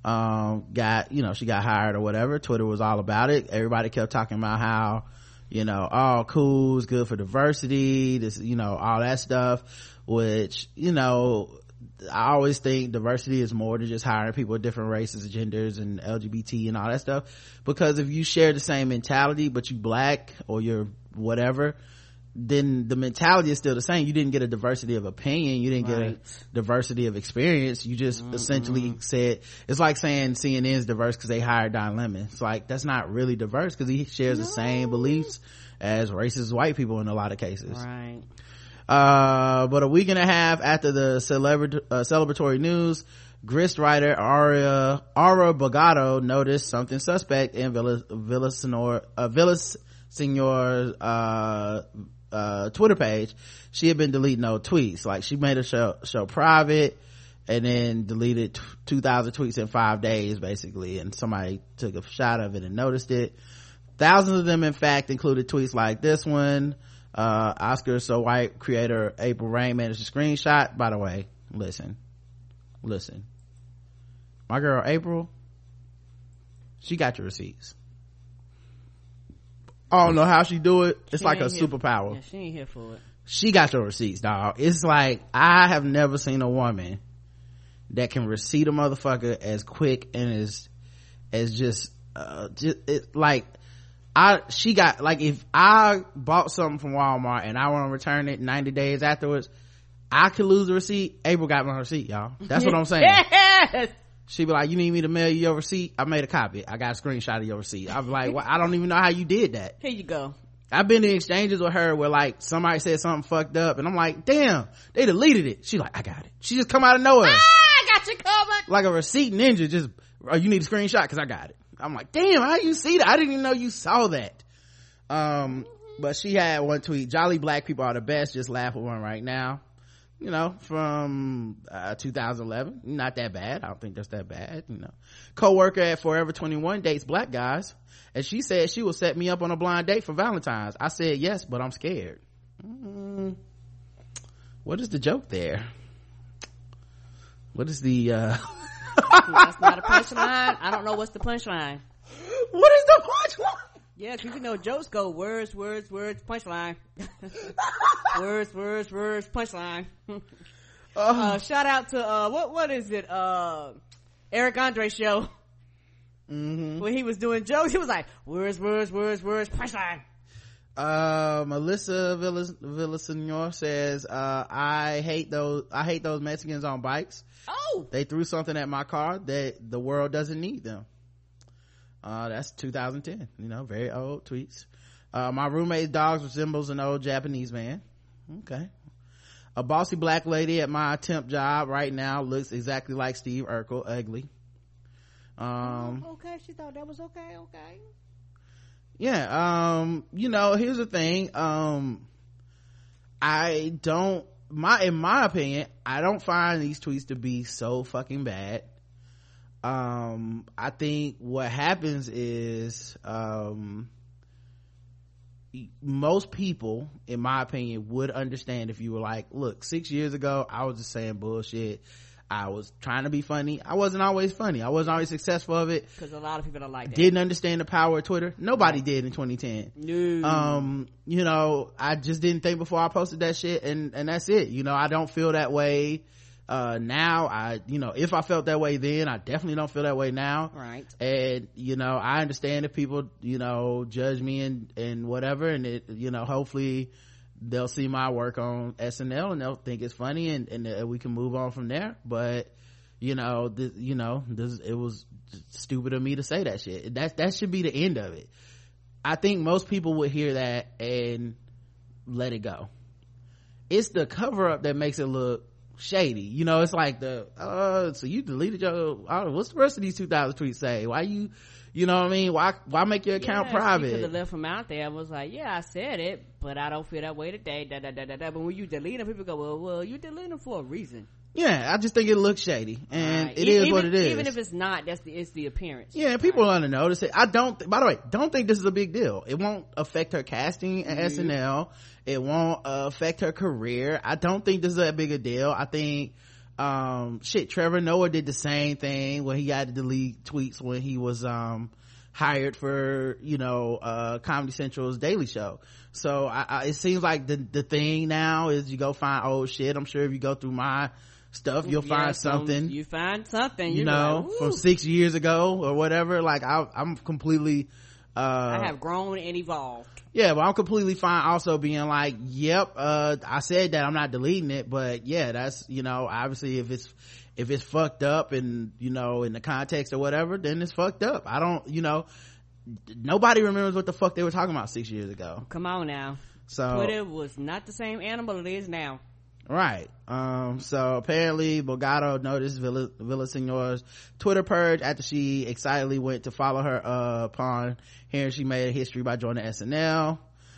she got hired or whatever. Twitter was all about it. Everybody kept talking about how, you know, oh, cool, it's good for diversity, this, you know, all that stuff, which, you know, I always think diversity is more than just hiring people of different races, genders, and LGBT and all that stuff, because if you share the same mentality but you black or you're whatever, then the mentality is still the same. You didn't get a diversity of opinion, you didn't get a diversity of experience. You just essentially said, it's like saying CNN is diverse because they hired Don Lemon. It's like, that's not really diverse because he shares the same beliefs as racist white people in a lot of cases. Right. But a week and a half after the celebratory news, Grist writer Aura Bogado noticed something suspect in Villaseñor's Twitter page. She had been deleting old tweets. Like, she made a show private and then deleted 2,000 tweets in 5 days basically, and somebody took a shot of it and noticed it. Thousands of them in fact included tweets like this one. Oscar So White creator April Rain managed a screenshot. By the way, listen, my girl April, she got your receipts. I don't know how she do it. It's like a superpower. Yeah, she ain't here for it. She got your receipts, dog. It's like, I have never seen a woman that can receipt a motherfucker as quick and as just like, she got, like, if I bought something from Walmart and I want to return it 90 days afterwards, I could lose the receipt. April got my receipt, y'all. That's what I'm saying. Yes! She be like, you need me to mail you your receipt? I made a copy. I got a screenshot of your receipt. I was like, well, I don't even know how you did that. Here you go. I've been in exchanges with her where like somebody said something fucked up and I'm like, damn, they deleted it. She like, I got it. She just come out of nowhere. I got you covered. Like a receipt ninja, just, oh, you need a screenshot because I got it. I'm like, damn, how you see that? I didn't even know you saw that. But she had one tweet, jolly black people are the best, just laugh at one right now. You know, from 2011. Not that bad. I don't think that's that bad, you know. Co-worker at Forever 21 dates black guys, and she said she will set me up on a blind date for Valentine's. I said yes, but I'm scared. What is the joke there? What is the That's not a punchline. I don't know what's the punchline. What is the punchline? Yeah, because you know jokes go words, punchline. words, punchline. Shout out to what is it? Eric Andre show. When he was doing jokes, he was like words, punchline. Melissa Villasenor says, I hate those Mexicans on bikes. Oh, they threw something at my car that the world doesn't need them. That's 2010, very old tweets. My roommate's dogs resembles an old Japanese man. Okay. A bossy black lady at my temp job right now looks exactly like Steve Urkel, ugly. Okay, she thought that was okay. Yeah, here's the thing. In my opinion, I don't find these tweets to be so fucking bad. I think what happens is, most people, in my opinion, would understand if you were like, look, 6 years ago, I was just saying bullshit. I was trying to be funny. I wasn't always funny. I wasn't always successful of it. Because a lot of people don't like that. Didn't understand the power of Twitter. Nobody did in 2010. No. I just didn't think before I posted that shit, and that's it. I don't feel that way now. If I felt that way then, I definitely don't feel that way now. Right. And I understand if people judge me and whatever, and it hopefully they'll see my work on SNL and they'll think it's funny, and we can move on from there. But it was stupid of me to say that shit. That should be the end of it. I think most people would hear that and let it go. It's the cover up that makes it look shady. It's like so you deleted your, what's the rest of these 2,000 tweets say? Why you know what I mean? Why make your account private? She could have left them out there. I was like, yeah, I said it, but I don't feel that way today. But when you delete them, people go, well, you delete them for a reason. Yeah, I just think it looks shady, and it is what it is. Even if it's not, it's the appearance. Yeah, people are gonna notice it. By the way, don't think this is a big deal. It won't affect her casting at SNL. It won't affect her career. I don't think this is that big a deal. I think Trevor Noah did the same thing when he had to delete tweets when he was hired for Comedy Central's Daily Show. So it seems like the thing now is you go find old shit. I'm sure if you go through my stuff, you'll find something. You find something, from 6 years ago or whatever. Like I'm completely I have grown and evolved. Yeah, but I'm completely fine also being like, yep, I said that, I'm not deleting it. But yeah, that's obviously if it's fucked up and in the context or whatever, then it's fucked up. I don't nobody remembers what the fuck they were talking about 6 years ago. Come on now. So Twitter was not the same animal it is now. Right. So apparently Bogado noticed Villasenor's Twitter purge after she excitedly went to follow her upon hearing she made a history by joining SNL.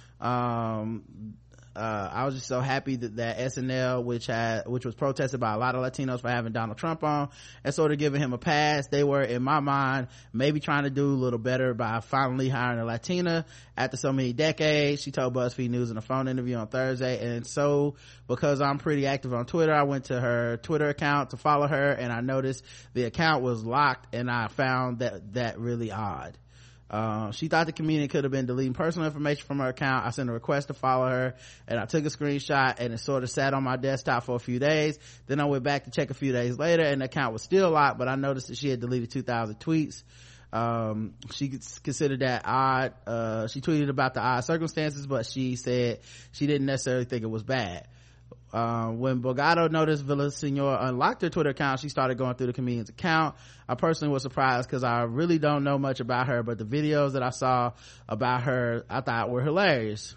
I was just so happy that SNL, which was protested by a lot of Latinos for having Donald Trump on and sort of giving him a pass, they were, in my mind, maybe trying to do a little better by finally hiring a Latina after so many decades. She told BuzzFeed News in a phone interview on Thursday. And so, because I'm pretty active on Twitter, I went to her Twitter account to follow her, and I noticed the account was locked, and I found that really odd. She thought the comedian could have been deleting personal information from her account. I sent a request to follow her, and I took a screenshot, and it sort of sat on my desktop for a few days. Then I went back to check a few days later, and the account was still locked, but I noticed that she had deleted 2,000 tweets. She considered that odd. She tweeted about the odd circumstances, but she said she didn't necessarily think it was bad. When Bogado noticed Villasenor unlocked her Twitter account, she started going through the comedian's account. I personally was surprised because I really don't know much about her, but the videos that I saw about her I thought were hilarious.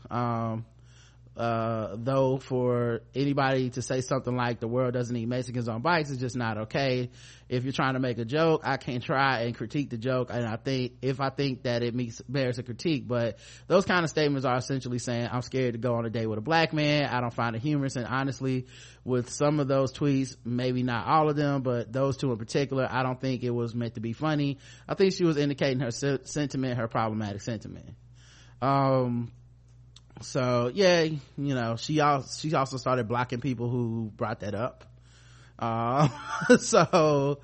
Though for anybody to say something like the world doesn't need Mexicans on bikes is just not okay. If you're trying to make a joke, I can try and critique the joke, and I think that it bears a critique, but those kind of statements are essentially saying I'm scared to go on a date with a black man. I don't find it humorous, and honestly, with some of those tweets, maybe not all of them, but those two in particular, I don't think it was meant to be funny. I think she was indicating her sentiment, her problematic sentiment. So yeah, she also started blocking people who brought that up. So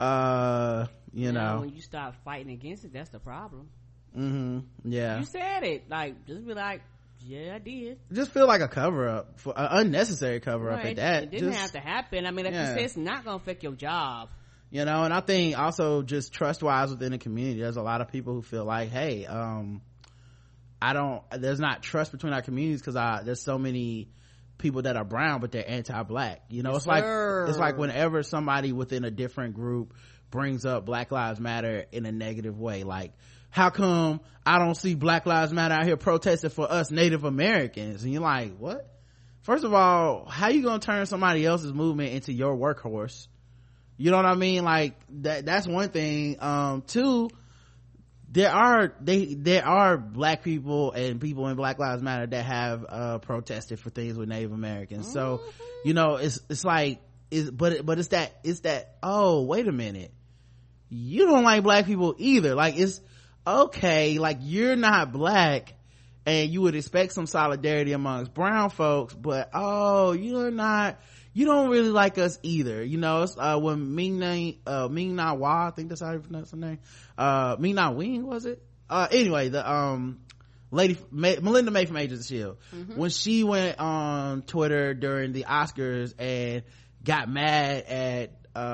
when you start fighting against it, that's the problem. Yeah, you said it, like, just be like, yeah, I did. Just feel like a cover-up, for an unnecessary cover-up at that. It didn't have to happen. I mean, like you said, it's not gonna affect your job. And I think also just trust-wise within the community, there's a lot of people who feel like, hey, there's not trust between our communities because there's so many people that are brown but they're anti-black, you know. It's like whenever somebody within a different group brings up Black Lives Matter in a negative way, like, how come I don't see Black Lives Matter out here protesting for us Native Americans? And you're like, what? First of all, how you gonna turn somebody else's movement into your workhorse? You know what I mean? Like, that's one thing. Two, there are black people and people in Black Lives Matter that have protested for things with Native Americans. So, you know, it's like, but it's that, oh, wait a minute, you don't like black people either. Like, it's okay, like, you're not black and you would expect some solidarity amongst brown folks, but oh, you don't really like us either. You know, it's when Ming Na Wah, I think that's how you pronounce her name, Ming Na Wing, was it? Anyway, the lady Melinda May from Agents of Shield, when she went on Twitter during the Oscars and got mad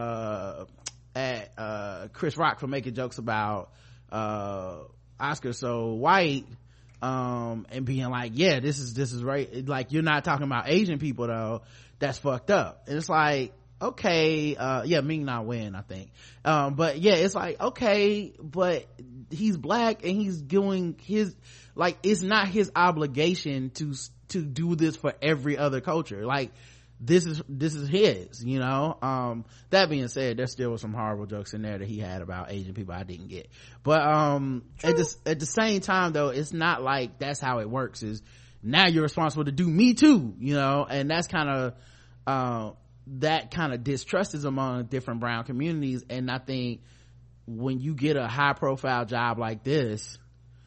at Chris Rock for making jokes about Oscar so white, and being like, yeah, this is right, like, you're not talking about Asian people though, that's fucked up. And it's like, okay, yeah, Ming Na Wen, I think, but yeah, it's like, okay, but he's black and he's doing his, like, it's not his obligation to do this for every other culture. Like, this is his, you know. That being said, there still was some horrible jokes in there that he had about Asian people I didn't get, but at the same time though, it's not like that's how it works, is now you're responsible to do me too, you know. And that's kind of that kind of distrust is among different brown communities. And I think when you get a high profile job like this,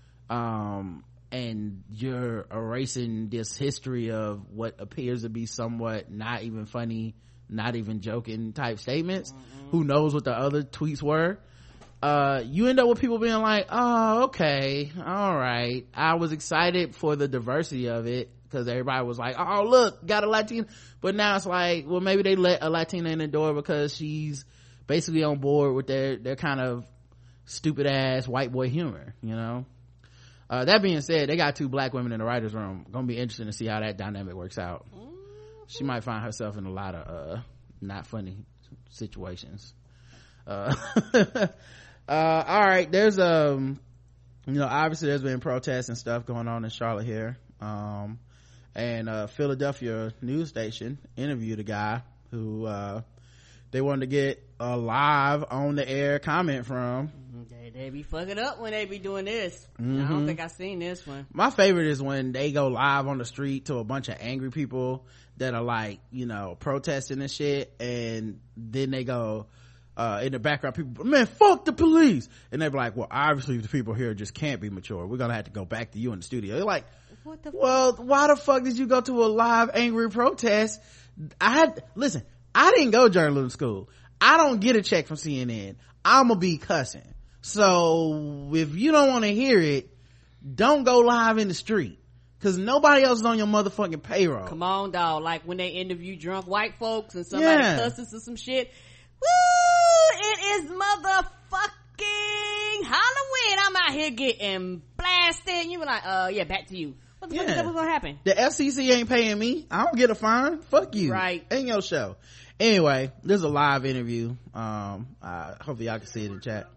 and you're erasing this history of what appears to be somewhat not even funny, not even joking type statements, who knows what the other tweets were, you end up with people being like, oh, okay, all right, I was excited for the diversity of it because everybody was like, oh, look, got a Latina. But now it's like, well, maybe they let a Latina in the door because she's basically on board with their kind of stupid ass white boy humor, you know. That being said, they got 2 black women in the writer's room. Gonna be interesting to see how that dynamic works out. She might find herself in a lot of not funny situations. All right, there's you know, obviously there's been protests and stuff going on in Charlotte here, and Philadelphia news station interviewed a guy who they wanted to get a live on the air comment from. They be fucking up when they be doing this. I don't think I seen this one. My favorite is when they go live on the street to a bunch of angry people that are like, you know, protesting and shit, and then they go in the background, people, man, fuck the police, and they be like, well, obviously the people here just can't be mature, we're gonna have to go back to you in the studio. You're like, what the well fuck? Why the fuck did you go to a live angry protest? Listen, I didn't go journalism school, I don't get a check from CNN, I'ma be cussing. So if you don't want to hear it, don't go live in the street, because nobody else is on your motherfucking payroll. Come on, dog. Like when they interview drunk white folks and somebody cusses or some shit. Woo! It is motherfucking Halloween. I'm out here getting blasted. You be like, yeah, back to you. What the fuck is that gonna happen? The FCC ain't paying me. I don't get a fine. Fuck you. Right. Ain't your show. Anyway, there's a live interview. Hopefully y'all can see it in chat.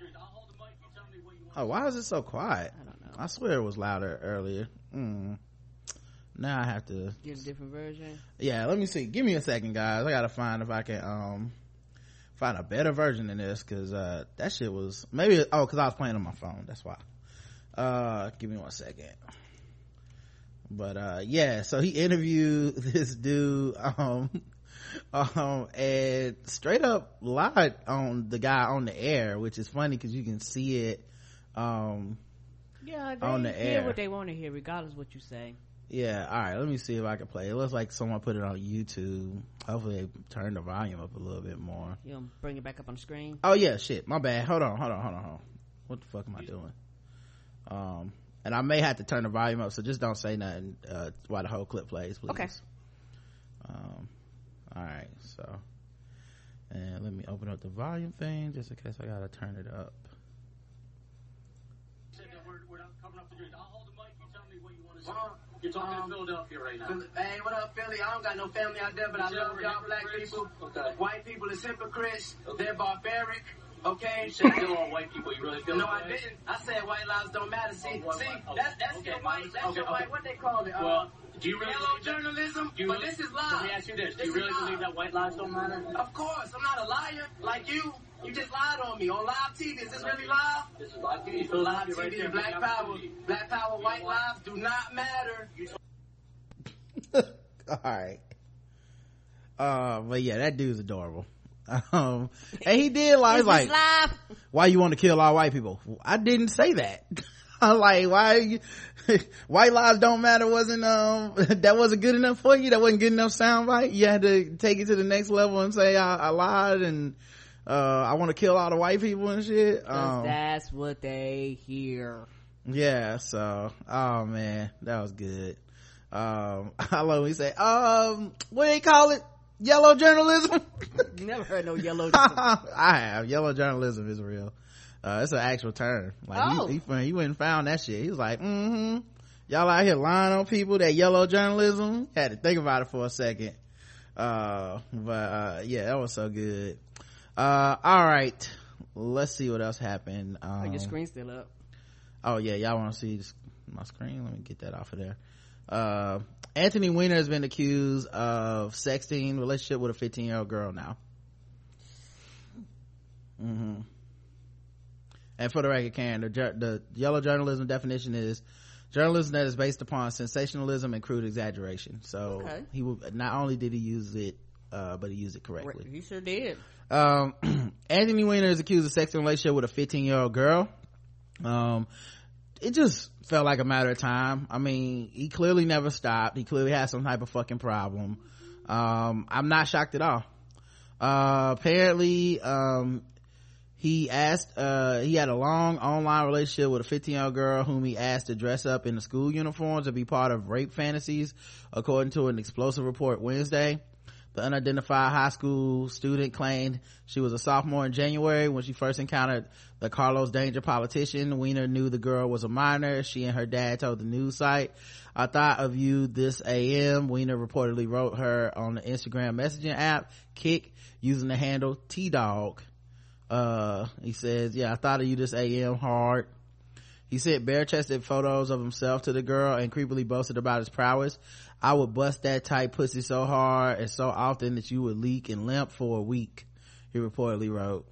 Oh, why is it so quiet? I don't know. I swear it was louder earlier. Now I have to get a different version. Yeah, let me see. Give me a second, guys. I gotta find if I can find a better version than this, because that shit was maybe because I was playing on my phone. That's why. Give me 1 second. But yeah, so he interviewed this dude and straight up lied on the guy on the air, which is funny because you can see it on they the air. hear what they want to hear regardless of what you say. Yeah, all right, let me see if I can play it. Looks like someone put it on YouTube. Hopefully they turn the volume up a little bit more. You gonna bring it back up on the screen? Oh yeah, shit, my bad. Hold on. What the fuck am I doing? And I may have to turn the volume up, so just don't say nothing while the whole clip plays, please. Okay. All right, so, and let me open up the volume thing just in case I gotta turn it up. Said that we're not coming up to do it. I'll hold the mic. what you want to say. You're talking in Philadelphia right now. Hey, what up, Philly? I don't got no family out there, but I love y'all black people. Okay. White people is hypocrites. They're barbaric. Okay? You said kill all white people. You really feel No, that I way? didn't. I said white lives don't matter. See, that's Okay, your white. That's okay, your white. okay. What they call it? Well, do you really Yellow believe that? journalism. Do you But really- this is Let live. me ask you this. Do This you is really live. believe that white lives don't matter? Of course, I'm not a liar like you. You just lied on me on live TV. Is this really live? This is live TV. Live Philadelphia right TV, there. Black Big Power. opportunity. Black Power, white lives do not matter. All right. But yeah, that dude's adorable. And he did like, like, live? why you want to kill all white people? I didn't say that. I'm like, why you, white lives don't matter wasn't, that wasn't good enough for you? That wasn't good enough soundbite? You had to take it to the next level and say, I lied and, I want to kill all the white people and shit. 'Cause that's what they hear. Yeah, so, oh man, that was good. I love when he say, what do they call it? Yellow journalism? You never heard no yellow. I have. Yellow journalism is real. It's an actual term. Like he went and found that shit. He was like, y'all out here lying on people, that yellow journalism. Had to think about it for a second. Yeah, that was so good. All right, let's see what else happened. Your screen's still up. Oh yeah, y'all want to see my screen? Let me get that off of there. Anthony Weiner has been accused of sexting relationship with a 15-year-old girl now. And for the record, Karen, the yellow journalism definition is journalism that is based upon sensationalism and crude exaggeration. So he not only did he use it, but he used it correctly. He sure did. Anthony Weiner is accused of sexting relationship with a 15-year-old girl. It just felt like a matter of time. I mean, he clearly never stopped. He clearly had some type of fucking problem. I'm not shocked at all. Apparently, he had a long online relationship with a 15-year-old girl whom he asked to dress up in the school uniforms to be part of rape fantasies, according to an explosive report Wednesday. The unidentified high school student claimed she was a sophomore in January when she first encountered the Carlos Danger politician. Weiner knew the girl was a minor. She and her dad told the news site, "I thought of you this AM." Weiner reportedly wrote her on the Instagram messaging app Kik using the handle T-Dog. He says, "Yeah, I thought of you this AM hard." He sent bare-chested photos of himself to the girl and creepily boasted about his prowess. "I would bust that tight pussy so hard and so often that you would leak and limp for a week," he reportedly wrote.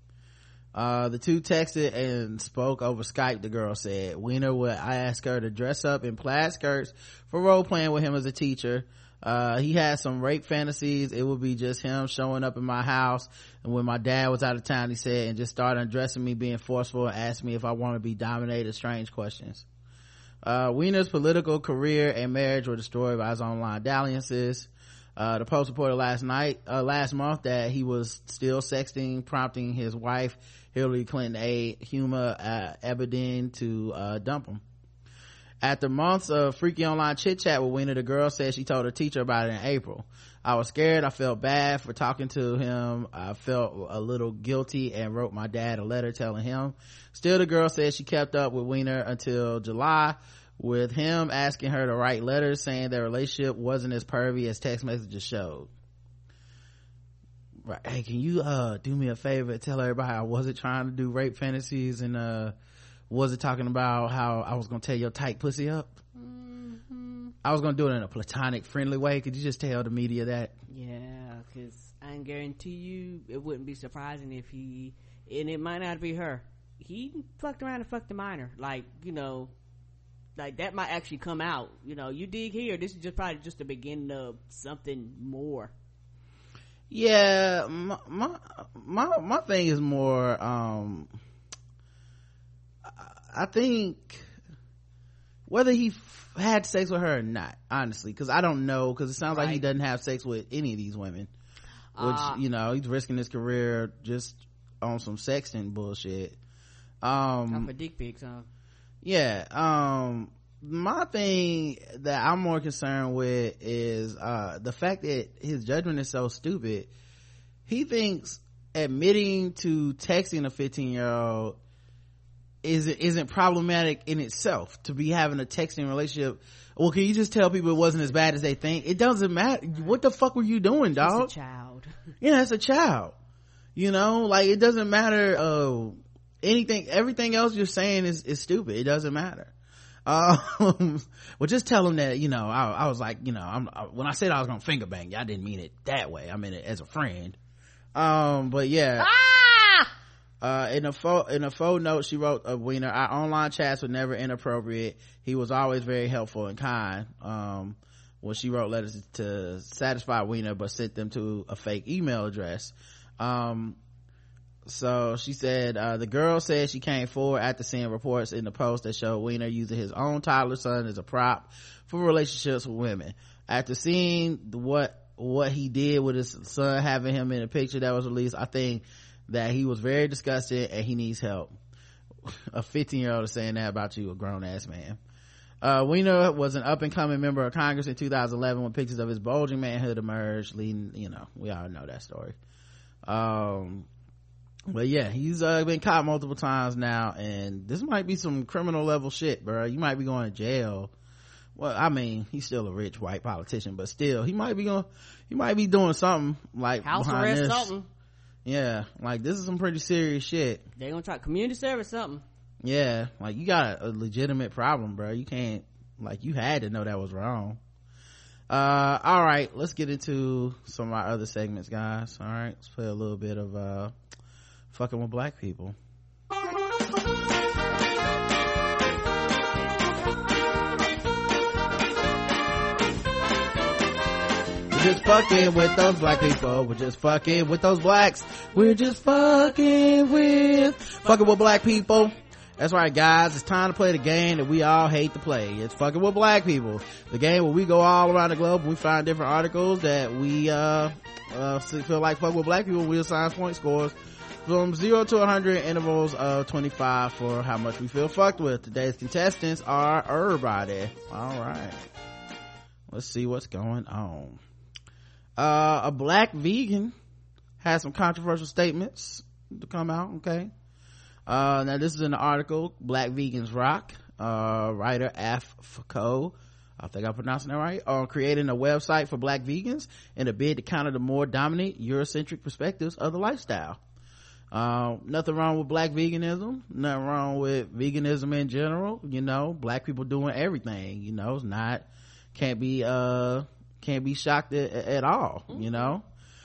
The two texted and spoke over Skype, the girl said. Weiner would ask her to dress up in plaid skirts for role playing with him as a teacher. He had some rape fantasies. It would be just him showing up in my house, and when my dad was out of town, he said, and just started undressing me, being forceful, and asked me if I want to be dominated. Strange questions. Weiner's political career and marriage were destroyed by his online dalliances. The Post reported last month that he was still sexting, prompting his wife Hillary Clinton aide Huma Abedin to dump him. After months of freaky online chit chat with Weiner, the girl said she told her teacher about it in April. "I was scared. I felt bad for talking to him. I felt a little guilty and wrote my dad a letter telling him." Still, the girl said she kept up with Weiner until July, with him asking her to write letters saying their relationship wasn't as pervy as text messages showed. Right. Hey, can you do me a favor and tell everybody I wasn't trying to do rape fantasies and wasn't talking about how I was gonna tear your tight pussy up? I was gonna do it in a platonic, friendly way. Could you just tell the media that? Yeah, because I can guarantee you it wouldn't be surprising if he, and it might not be her, he fucked around and fucked a minor. Like, you know, like that might actually come out. You know, you dig here, this is just probably just the beginning of something more. Yeah, my thing is more, I think whether he had sex with her or not, honestly, because I don't know, because it sounds like he doesn't have sex with any of these women, which, you know, he's risking his career just on some sexting bullshit. For dick pics, huh? Yeah. My thing that I'm more concerned with is the fact that his judgment is so stupid. He thinks admitting to texting a 15-year-old isn't problematic in itself to be having a texting relationship. Well, can you just tell people it wasn't as bad as they think? It doesn't matter. What the fuck were you doing, dog? It's a child. Yeah, it's a child. You know, like, it doesn't matter, everything else you're saying is stupid. It doesn't matter. Well, just tell them that, you know, I was like, you know, when I said I was gonna finger bang you, I didn't mean it that way. I meant it as a friend. But yeah. In a faux note she wrote of Weiner, our online chats were never inappropriate. He was always very helpful and kind. Well, she wrote letters to satisfy Weiner but sent them to a fake email address. So she said, the girl said she came forward after seeing reports in the post that showed Weiner using his own toddler son as a prop for relationships with women. After seeing what he did with his son, having him in a picture that was released, I think that he was very disgusted and he needs help. A 15-year-old is saying that about you, a grown-ass man. Weiner was an up-and-coming member of Congress in 2011 when pictures of his bulging manhood emerged, leading, you know, we all know that story. But yeah, he's been caught multiple times now, and this might be some criminal level shit, bro. You might be going to jail. Well, I mean, he's still a rich white politician, but still, he might be doing something like house behind arrest, this. something. Yeah, like, this is some pretty serious shit. They're gonna try community service, something. Yeah, like, you got a legitimate problem, bro. You can't, like, you had to know that was wrong. All right, let's get into some of our other segments, guys. All right, let's play a little bit of fucking with black people. We're just fucking with those black people. We're just fucking with those blacks. We're just fucking with black people. That's right, guys. It's time to play the game that we all hate to play. It's fucking with black people. The game where we go all around the globe and we find different articles that we feel like fuck with black people. We assign point scores from 0 to 100, intervals of 25 for how much we feel fucked with. Today's contestants are everybody. All right, let's see what's going on. A black vegan has some controversial statements to come out. Okay, now this is in the article Black Vegans Rock. Writer Af Foucault, I think I'm pronouncing that right, on creating a website for black vegans in a bid to counter the more dominant Eurocentric perspectives of the lifestyle. Nothing wrong with black veganism, nothing wrong with veganism in general. You know, black people doing everything, you know, it's not, can't be shocked at all, you know.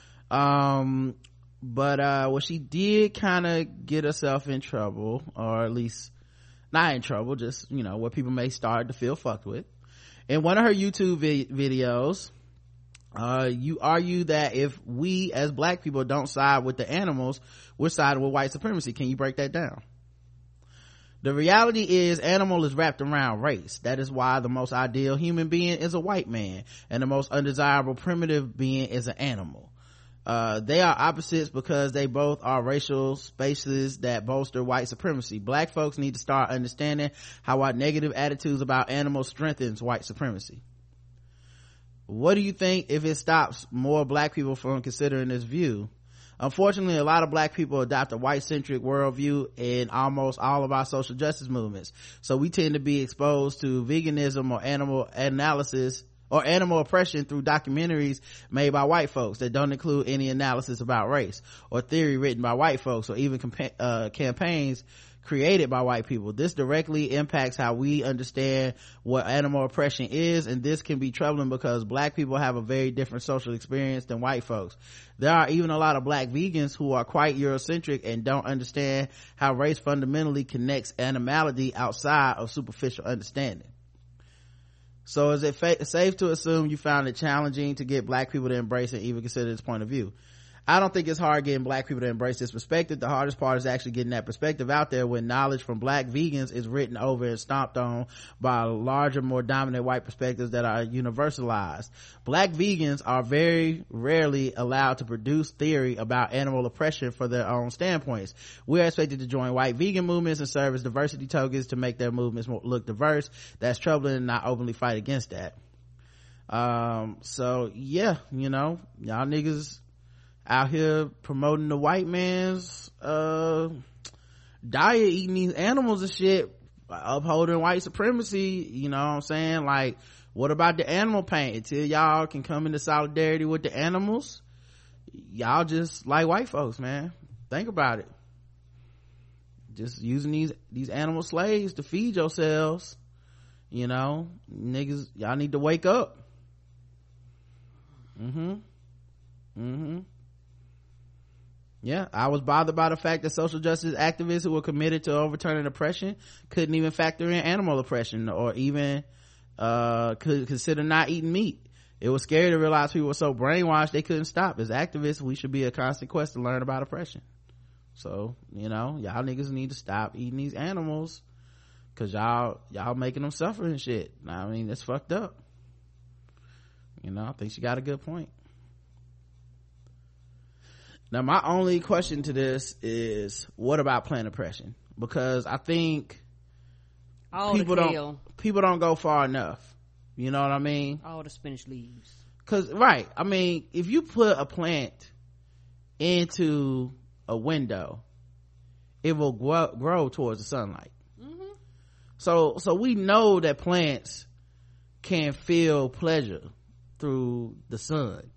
But well, she did kind of get herself in trouble, or at least not in trouble, just, you know, where people may start to feel fucked with. In one of her YouTube videos, you argue that if we as black people don't side with the animals, we're siding with white supremacy. Can you break that down? The reality is animal is wrapped around race. That is why the most ideal human being is a white man and the most undesirable primitive being is an animal. They are opposites because they both are racial spaces that bolster white supremacy. Black folks need to start understanding how our negative attitudes about animals strengthens white supremacy. What do you think if it stops more black people from considering this view? Unfortunately, a lot of black people adopt a white-centric worldview in almost all of our social justice movements. So we tend to be exposed to veganism or animal analysis or animal oppression through documentaries made by white folks that don't include any analysis about race, or theory written by white folks, or even campaigns created by white people. This directly impacts how we understand what animal oppression is, and this can be troubling because black people have a very different social experience than white folks. There are even a lot of black vegans who are quite Eurocentric and don't understand how race fundamentally connects animality outside of superficial understanding. So is it safe to assume you found it challenging to get black people to embrace and even consider this point of view? I don't think it's hard getting black people to embrace this perspective. The hardest part is actually getting that perspective out there when knowledge from black vegans is written over and stomped on by larger, more dominant white perspectives that are universalized. Black vegans are very rarely allowed to produce theory about animal oppression for their own standpoints. We're expected to join white vegan movements and serve as diversity tokens to make their movements look diverse. That's troubling, and not openly fight against that. So yeah, you know, y'all niggas out here promoting the white man's diet eating these animals and shit, upholding white supremacy, you know what I'm saying? Like, what about the animal pain? Until y'all can come into solidarity with the animals, y'all just like white folks, man. Think about it. Just using these animal slaves to feed yourselves, you know. Niggas, y'all need to wake up. Yeah, I was bothered by the fact that social justice activists who were committed to overturning oppression couldn't even factor in animal oppression, or even could consider not eating meat. It was scary to realize people were so brainwashed they couldn't stop. As activists, we should be a constant quest to learn about oppression. So, you know, y'all niggas need to stop eating these animals, cause y'all making them suffer and shit. I mean, it's fucked up. You know, I think she got a good point. Now, my only question to this is, what about plant oppression? Because I think people don't go far enough. You know what I mean? All the spinach leaves. Cause, right. I mean, if you put a plant into a window, it will grow towards the sunlight. So we know that plants can feel pleasure through the sun.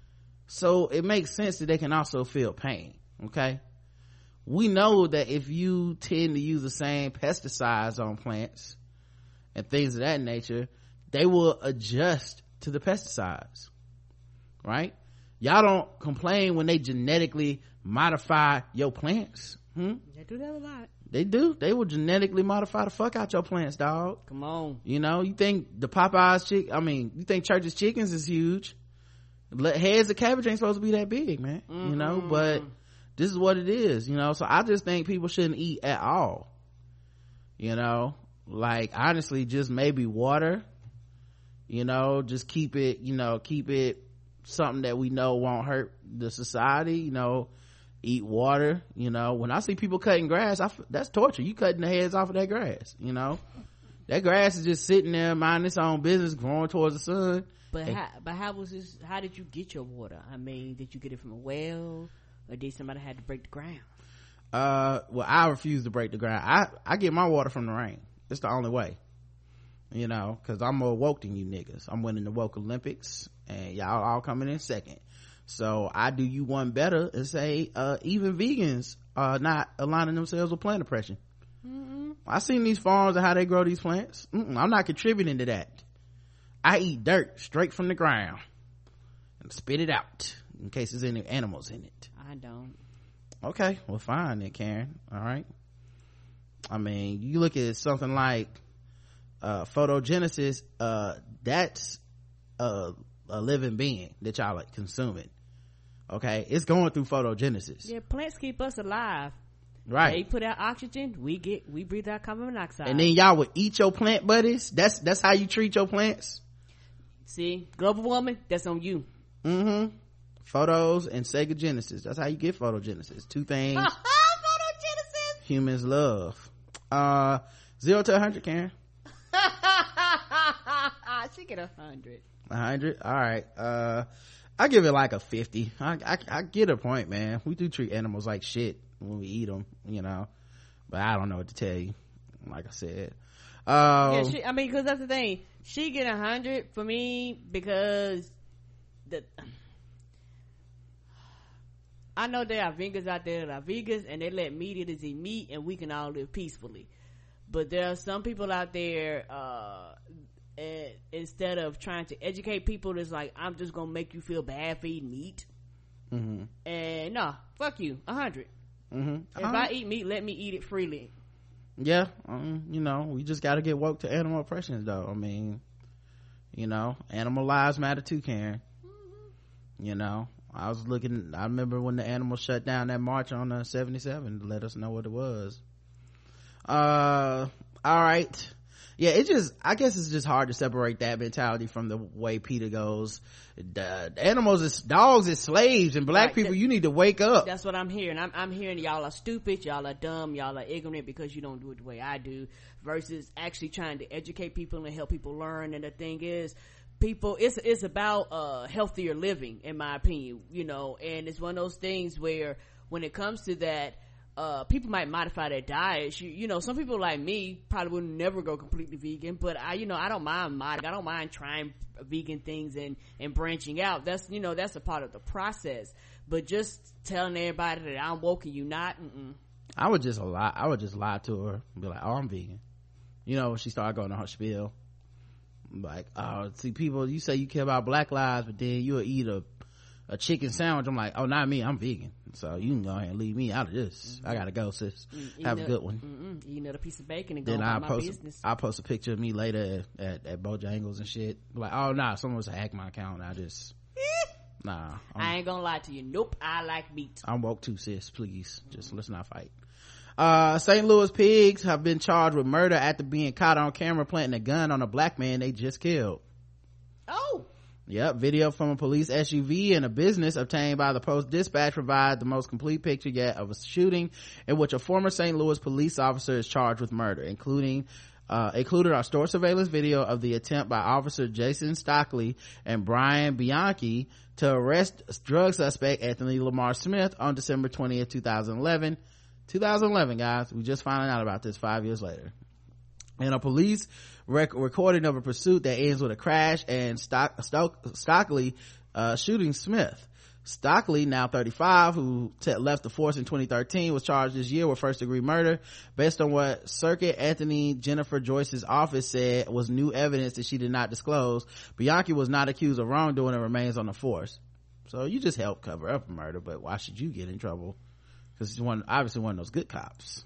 So it makes sense that they can also feel pain. Okay. We know that if you tend to use the same pesticides on plants and things of that nature, they will adjust to the pesticides, right? Y'all don't complain when they genetically modify your plants. They do that a lot. They do. They will genetically modify the fuck out your plants, dog. Come on. You know, you think the Popeyes you think Church's Chickens is huge. Heads of cabbage ain't supposed to be that big, man. You know, but this is what it is, you know. So I just think people shouldn't eat at all. You know, like, honestly, just maybe water. You know, just keep it something that we know won't hurt the society. You know, eat water. You know, when I see people cutting grass, that's torture. You cutting the heads off of that grass. You know, that grass is just sitting there minding its own business, growing towards the sun. But how did you get your water? I mean, did you get it from a well, or did somebody had to break the ground? Well, I refuse to break the ground. I get my water from the rain. It's the only way. You know, cause I'm more woke than you niggas. I'm winning the woke Olympics, and y'all all coming in second. So I do you one better and say, even vegans are not aligning themselves with plant oppression. I seen these farms and how they grow these plants. I'm not contributing to that. I eat dirt straight from the ground and spit it out in case there's any animals in it. I don't. Okay, well, fine then, Karen. All right. I mean, you look at something like photogenesis. That's a living being that y'all like consuming. Okay, it's going through photogenesis. Yeah, plants keep us alive. Right. They put out oxygen, we breathe out carbon monoxide. And then y'all would eat your plant buddies. That's how you treat your plants. See, global warming, that's on you. Photos and Sega Genesis. That's how you get photogenesis. Two things Photogenesis. Humans love. 0 to 100, Karen. She get 100. 100. All right. I give it like a 50. I get a point, man. We do treat animals like shit when we eat them, you know. But I don't know what to tell you. Like I said. Yeah, I mean, because that's the thing. She get 100 for me because I know there are vegans out there that are vegans and they let meat eaters eat meat and we can all live peacefully. But there are some people out there, instead of trying to educate people, it's like, I'm just gonna make you feel bad for eating meat. And no, fuck you. 100. If I eat meat, let me eat it freely. Yeah, you know, we just got to get woke to animal oppressions, though. I mean, you know, animal lives matter too, Karen. You know, I remember when the animals shut down that march on 77 to let us know what it was. All right. Yeah, I guess it's just hard to separate that mentality from the way Peter goes. The animals dogs is slaves, and black people, you need to wake up. That's what I'm hearing. I'm hearing y'all are stupid, y'all are dumb, y'all are ignorant because you don't do it the way I do, versus actually trying to educate people and help people learn. And the thing is, people, it's about healthier living, in my opinion, you know. And it's one of those things where when it comes to that, people might modify their diets. You know, some people like me probably would never go completely vegan, but I don't mind trying vegan things and branching out. That's a part of the process. But just telling everybody that I'm woke and you not, I would just lie to her and be like, oh, I'm vegan. You know, when she started going on her spiel, like, oh, see, people, you say you care about black lives, but then you'll eat a chicken sandwich. I'm like, oh, not me, I'm vegan, so you can go ahead and leave me out of this. I gotta go, sis. Have a good one. Eat another piece of bacon and then go about my business. I'll post a picture of me later at Bojangles and shit, like, oh nah, someone was hack my account. I just nah, I ain't gonna lie to you. Nope, I like meat. I'm woke too, sis. Please, just let's not fight. St. Louis pigs have been charged with murder after being caught on camera planting a gun on a black man they just killed. Oh, yep. Video from a police SUV and a business obtained by the Post-Dispatch provide the most complete picture yet of a shooting in which a former St. Louis police officer is charged with murder, included our store surveillance video of the attempt by Officer Jason Stockley and Brian Bianchi to arrest drug suspect Anthony Lamar Smith on December 20th, 2011, guys. We just found out about this 5 years later. And a police recording of a pursuit that ends with a crash and Stockley shooting Smith. Stockley, now 35, who left the force in 2013, was charged this year with first-degree murder based on what Circuit Attorney Jennifer Joyce's office said was new evidence that she did not disclose. Bianchi was not accused of wrongdoing and remains on the force. So you just helped cover up a murder, but why should you get in trouble? Because he's obviously one of those good cops.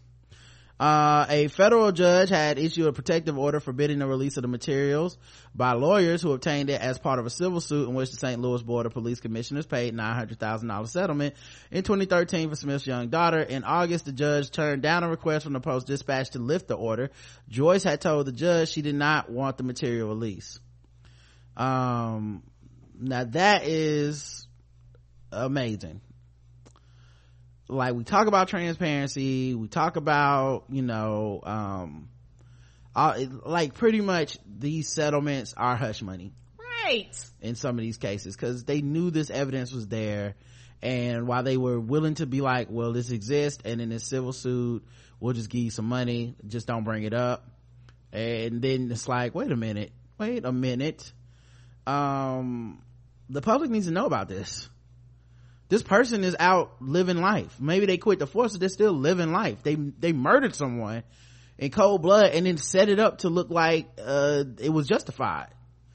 A federal judge had issued a protective order forbidding the release of the materials by lawyers who obtained it as part of a civil suit in which the St. Louis Board of Police Commissioners paid $900,000 settlement in 2013 for Smith's young daughter. In August, the judge turned down a request from the Post-Dispatch to lift the order. Joyce had told the judge she did not want the material released. Now that is amazing. Like, we talk about transparency, we talk about, like, pretty much these settlements are hush money, right, in some of these cases, because they knew this evidence was there, and while they were willing to be like, well, this exists, and in this civil suit we'll just give you some money, just don't bring it up. And then it's like, wait a minute, the public needs to know about this. This person is out living life. Maybe they quit the force, but they're still living life. They murdered someone in cold blood and then set it up to look like it was justified.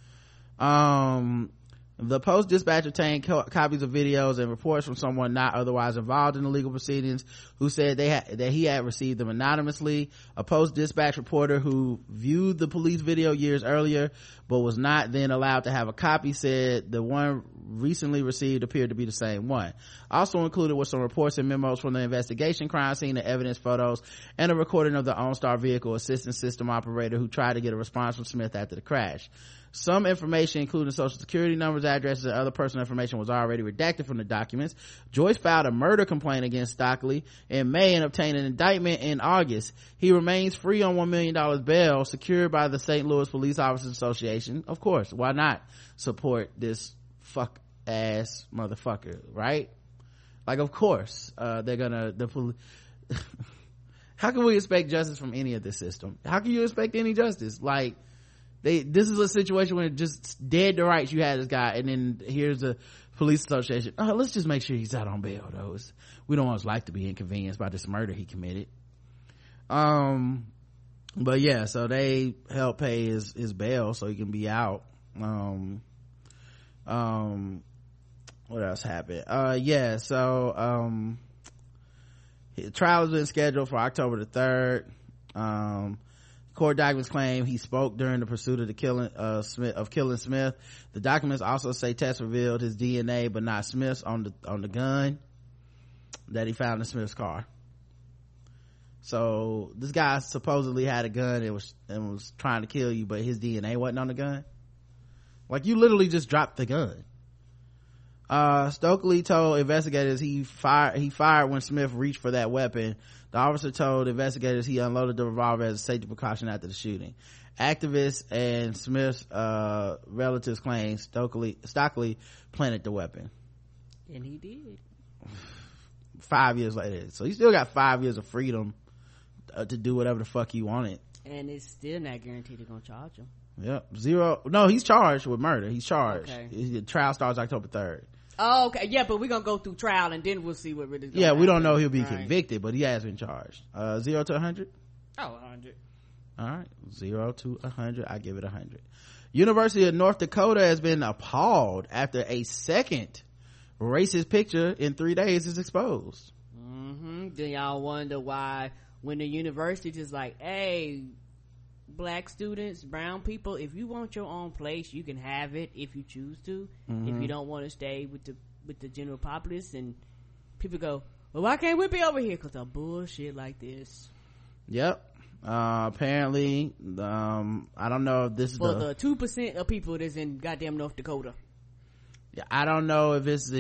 The Post-Dispatch obtained copies of videos and reports from someone not otherwise involved in the legal proceedings who said that he had received them anonymously. A Post-Dispatch reporter who viewed the police video years earlier but was not then allowed to have a copy said the one recently received appeared to be the same one. Also included were some reports and memos from the investigation crime scene, the evidence photos, and a recording of the OnStar vehicle assistance system operator who tried to get a response from Smith after the crash. Some information, including social security numbers, addresses, and other personal information, was already redacted from the documents. Joyce filed a murder complaint against Stockley in May and obtained an indictment in August. He remains free on $1 million bail, secured by the St. Louis Police Officers Association. Of course, why not support this fuck ass motherfucker, right? Like, of course, they're gonna, how can we expect justice from any of this system? How can you expect any justice? Like, this is a situation where just dead to rights, you had this guy, and then here's the police association, let's just make sure he's out on bail, though. We don't want his life to be inconvenienced by this murder he committed. But yeah, so they help pay his bail so he can be out. What else happened? The trial has been scheduled for October the 3rd. Court documents claim he spoke during the pursuit of the killing Smith. The documents also say tests revealed his DNA but not Smith's on the gun that he found in Smith's car. So this guy supposedly had a gun and was trying to kill you, but his DNA wasn't on the gun. Like, you literally just dropped the gun. Stokely told investigators he fired when Smith reached for that weapon. The officer told investigators he unloaded the revolver as a safety precaution after the shooting. Activists and Smith's relatives claim Stockley planted the weapon. And he did. 5 years later. So you still got 5 years of freedom to do whatever the fuck you wanted. And it's still not guaranteed they're gonna charge him. Yep. No, he's charged with murder. He's charged. Okay. The trial starts October 3rd. Oh, okay. Yeah, but we're gonna go through trial and then we'll see what really Yeah, we don't know he'll be Right. convicted, but he has been charged. 0 to 100? Oh, 100. All right. 0 to 100. I give it 100. University of North Dakota has been appalled after a second racist picture in 3 days is exposed. Do y'all wonder why when the university just like, hey, black students, brown people, if you want your own place, you can have it if you choose to. If you don't want to stay with the general populace, and people go, well, why can't we be over here? Because of bullshit like this. Yep. Apparently, I don't know if this is For the 2% of people that's in goddamn North Dakota. Yeah, I don't know if it's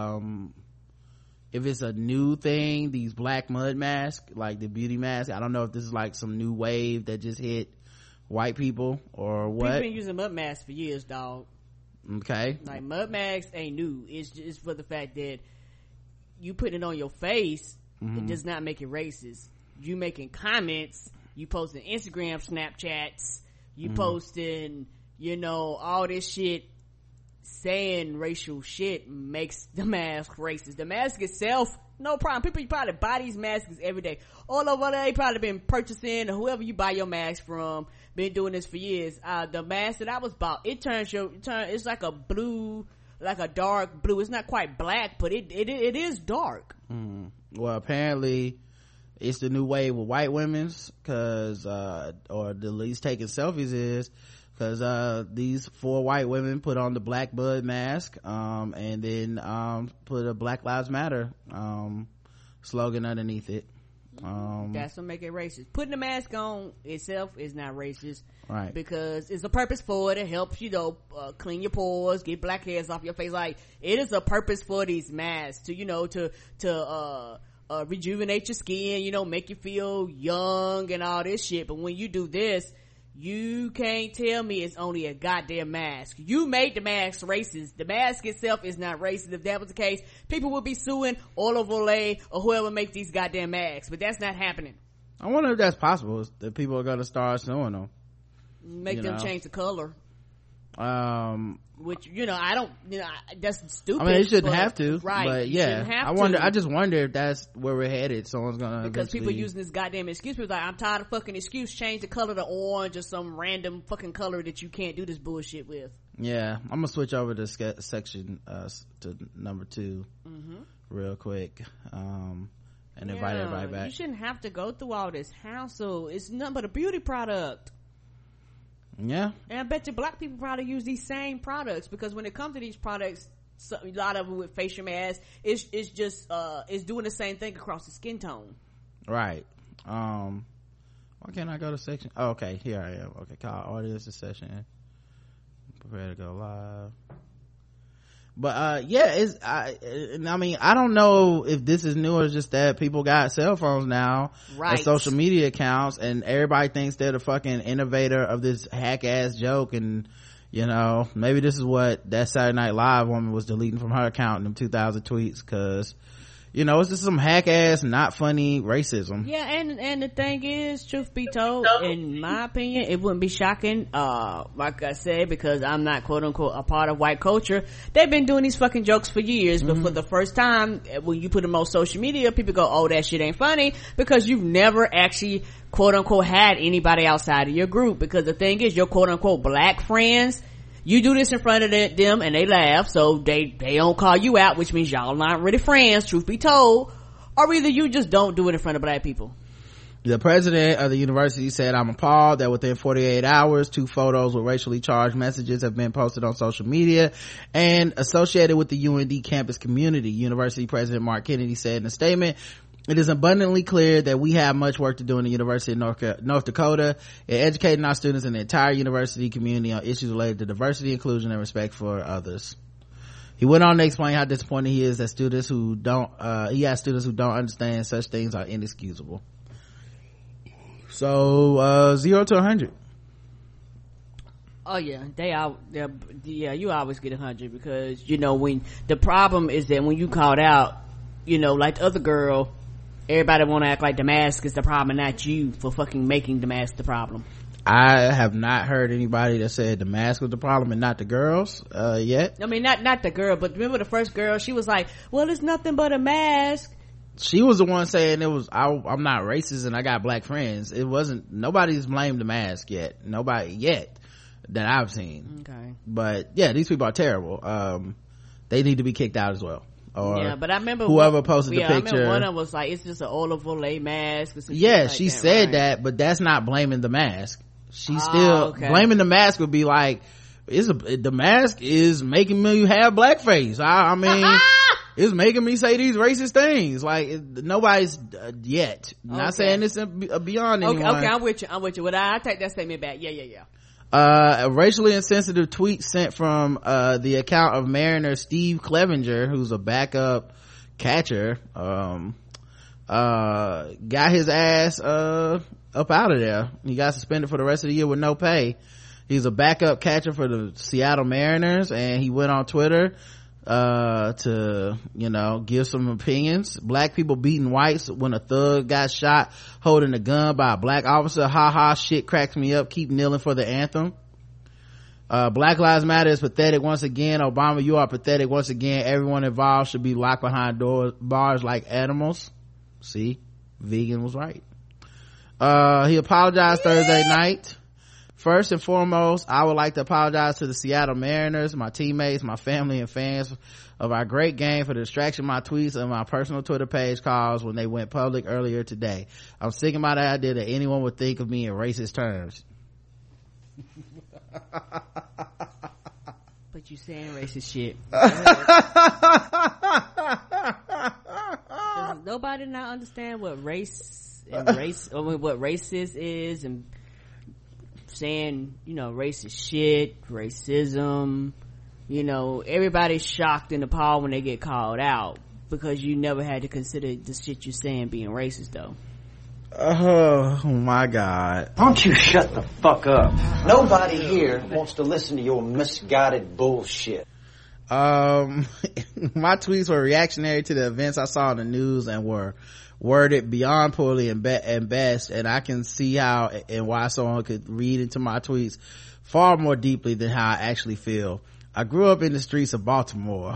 if it's a new thing, these black mud masks, like the beauty mask. I don't know if this is like some new wave that just hit white people or what. People been using mud masks for years, dog. Okay. Like, mud masks ain't new. It's just for the fact that you putting it on your face, it does not make it racist. You making comments, you posting Instagram Snapchats, you posting, all this shit, saying racial shit makes the mask racist. The mask itself, no problem. People probably buy these masks every day. All over there, they probably been purchasing, or whoever you buy your mask from, been doing this for years. The mask that I was bought, it's like a blue, like a dark blue. It's not quite black, but it is dark. Well, apparently it's the new wave with white women's, cause or the least taking selfies is because these 4 white women put on the black bud mask and then put a Black Lives Matter slogan underneath it. That's what make it racist. Putting the mask on itself is not racist, right? Because it's a purpose for it. It helps clean your pores, get black hairs off your face. Like, it is a purpose for these masks to rejuvenate your skin, make you feel young and all this shit. But when you do this, you can't tell me it's only a goddamn mask. You made the mask racist. The mask itself is not racist. If that was the case, people would be suing all over Olay or whoever makes these goddamn masks. But that's not happening. I wonder if that's possible, that people are going to start suing them. Make them change the color. Which, I don't, that's stupid. I mean, they shouldn't have to. Right. But yeah, I just wonder if that's where we're headed. Someone's gonna because people using this goddamn excuse. People like, I'm tired of fucking excuse. Change the color to orange or some random fucking color that you can't do this bullshit with. Yeah, I'm gonna switch over to section to number 2 real quick and invite everybody back. You shouldn't have to go through all this hassle. It's nothing but a beauty product. Yeah, and I bet you black people probably use these same products, because when it comes to these products, a lot of them with facial masks, it's just it's doing the same thing across the skin tone. Right. Why can't I go to section? Oh, okay, here I am. Okay, call audience session. Prepare to go live. But yeah, I mean, I don't know if this is new or just that people got cell phones now, right, and social media accounts, and everybody thinks they're the fucking innovator of this hack ass joke. And maybe this is what that Saturday Night Live woman was deleting from her account in them 2000 tweets, because it's just some hack ass, not funny racism. Yeah, and the thing is, truth be told, in my opinion, it wouldn't be shocking, like I said, because I'm not quote unquote a part of white culture. They've been doing these fucking jokes for years, but for the first time, when you put them on social media, people go, oh, that shit ain't funny, because you've never actually quote unquote had anybody outside of your group. Because the thing is, your quote unquote black friends, you do this in front of them and they laugh, so they don't call you out, which means y'all not really friends, truth be told. Or either you just don't do it in front of black people. The president of the university said, I'm appalled that within 48 hours, 2 photos with racially charged messages have been posted on social media and associated with the UND campus community. University President Mark Kennedy said in a statement, it is abundantly clear that we have much work to do in the University of North Dakota in educating our students and the entire university community on issues related to diversity, inclusion, and respect for others. He went on to explain how disappointed he is that students who don't understand such things are inexcusable. So 0 to 100. Oh yeah, you always get 100, because when the problem is that when you called out like the other girl, everybody want to act like the mask is the problem and not you for fucking making the mask the problem. I have not heard anybody that said the mask was the problem and not the girls yet. I mean, not the girl, but remember the first girl, she was like, well, it's nothing but a mask. She was the one saying I'm not racist and I got black friends. It wasn't, nobody's blamed the mask yet. Nobody yet that I've seen. Okay. But yeah, these people are terrible. They need to be kicked out as well. Or yeah, but I remember whoever posted the picture. I remember one of them was like, it's just an Olaf Olay mask. Yeah, like she that, said right? that, but that's not blaming the mask. She's still blaming the mask would be like, the mask is making me have blackface. I mean, it's making me say these racist things. Like nobody's yet. Not saying this beyond anyone. Okay, I'm with you. Well, I take that statement back. Yeah. A racially insensitive tweet sent from the account of Mariner Steve Clevenger, who's a backup catcher, got his ass up out of there. He got suspended for the rest of the year with no pay. He's a backup catcher for the Seattle Mariners, and he went on Twitter to give some opinions. Black people beating whites when a thug got shot holding a gun by a black officer. Shit cracks me up. Keep kneeling for the anthem. Black Lives Matter is pathetic once again. Obama, you are pathetic once again. Everyone involved should be locked behind bars like animals. See, vegan was right. He apologized Thursday night. First and foremost, I would like to apologize to the Seattle Mariners, my teammates, my family, and fans of our great game for the distraction my tweets and my personal Twitter page caused when they went public earlier today. I'm sick of my idea that anyone would think of me in racist terms. But you saying racist shit. Does nobody not understand what race and what racist is, and saying racist shit, racism, everybody's shocked and appalled when they get called out because you never had to consider the shit you're saying being racist though. Oh my god. Don't you shut the fuck up. Nobody here wants to listen to your misguided bullshit. My tweets were reactionary to the events I saw in the news and were worded beyond poorly and best, and I can see how and why someone could read into my tweets far more deeply than how I actually feel. I grew up in the streets of Baltimore.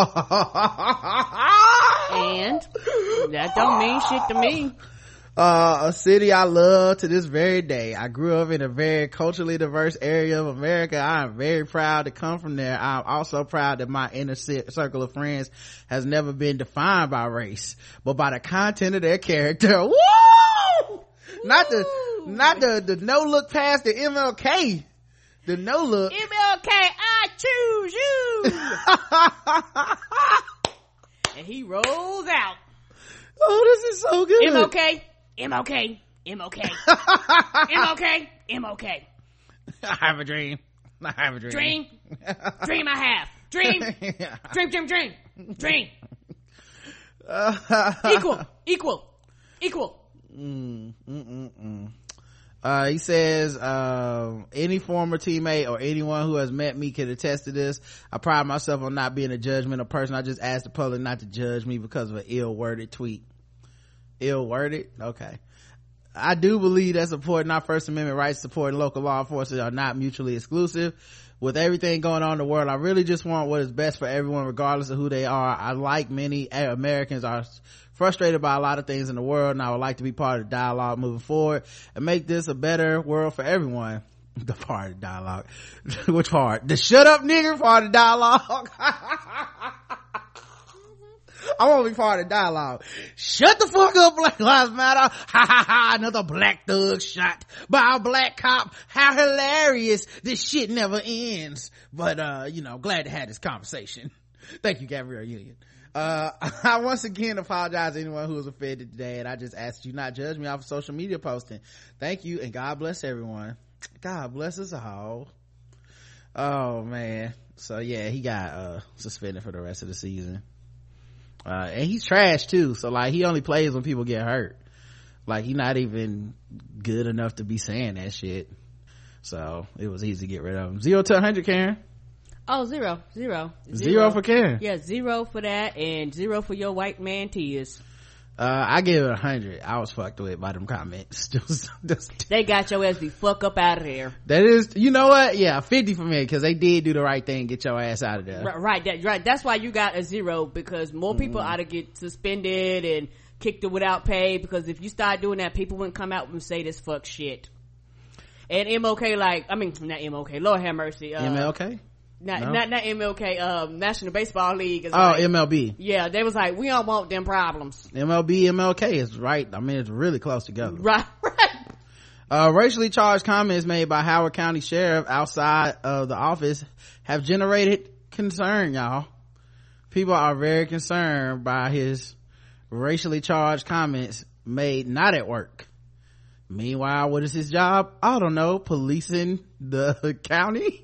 And that don't mean shit to me. A city I love to this very day. I grew up in a very culturally diverse area of America. I am very proud to come from there. I'm also proud that my inner circle of friends has never been defined by race, but by the content of their character. Woo! Not the no look past the MLK. The no look. MLK, I choose you. And he rolls out. Oh, this is so good. MLK. I have a dream. Dream I have. Dream. Equal. He says, any former teammate or anyone who has met me can attest to this. I pride myself on not being a judgmental person. I just ask the public not to judge me because of an ill-worded tweet. Ill-worded? Okay. I do believe that's important. Our First Amendment rights supporting local law enforcement are not mutually exclusive. With everything going on in the world, I really just want what is best for everyone regardless of who they are. I, like many Americans, are frustrated by a lot of things in the world, and I would like to be part of the dialogue moving forward and make this a better world for everyone. The part of the dialogue. Which part? The shut up nigger part of the dialogue. I want to be part of the dialogue. Shut the fuck up, Black Lives Matter. Ha ha ha, another black thug shot by a black cop. How hilarious. This shit never ends. But, glad to have this conversation. Thank you, Gabrielle Union. I once again apologize to anyone who was offended today, and I just ask you not judge me off of social media posting. Thank you, and God bless everyone. God bless us all. Oh man. So yeah, he got suspended for the rest of the season. And he's trash too, so like he only plays when people get hurt. Like he's not even good enough to be saying that shit. So it was easy to get rid of him. 0 to 100, Karen. Oh, zero for Karen. Yeah, 0 for that, and 0 for your white man tears. I give it 100. I was fucked with by them comments. They got your ass the fuck up out of there. That is, you know what? Yeah, 50 for me, because they did do the right thing. Get your ass out of there. Right. That's why you got a 0, because more people ought to get suspended and kicked it without pay, because if you start doing that, people wouldn't come out and say this fuck shit. And MLK, not MLK, Lord have mercy. MLK? Not MLK, National Baseball League. MLB. Yeah, they was like, we don't want them problems. MLB, MLK is right. I mean, it's really close together. Right. Racially charged comments made by Howard County Sheriff outside of the office have generated concern, y'all. People are very concerned by his racially charged comments made not at work. Meanwhile, what is his job? I don't know, policing the county.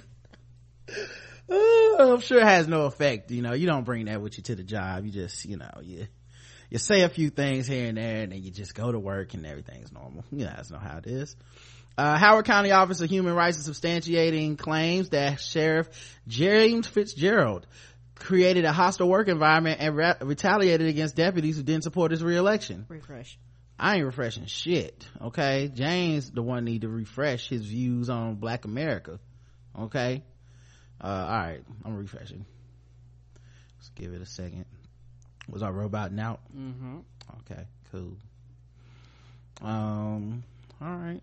I'm sure it has no effect. You don't bring that with you to the job. You just, you say a few things here and there, and then you just go to work and everything's normal. That's not how it is. Howard County Office of Human Rights is substantiating claims that Sheriff James Fitzgerald created a hostile work environment and retaliated against deputies who didn't support his reelection. Refresh. I ain't refreshing shit. Okay, James the one need to refresh his views on Black America. Okay. All right, I'm refreshing. Let's give it a second. Was our robot out? Mm-hmm. Okay, cool. All right,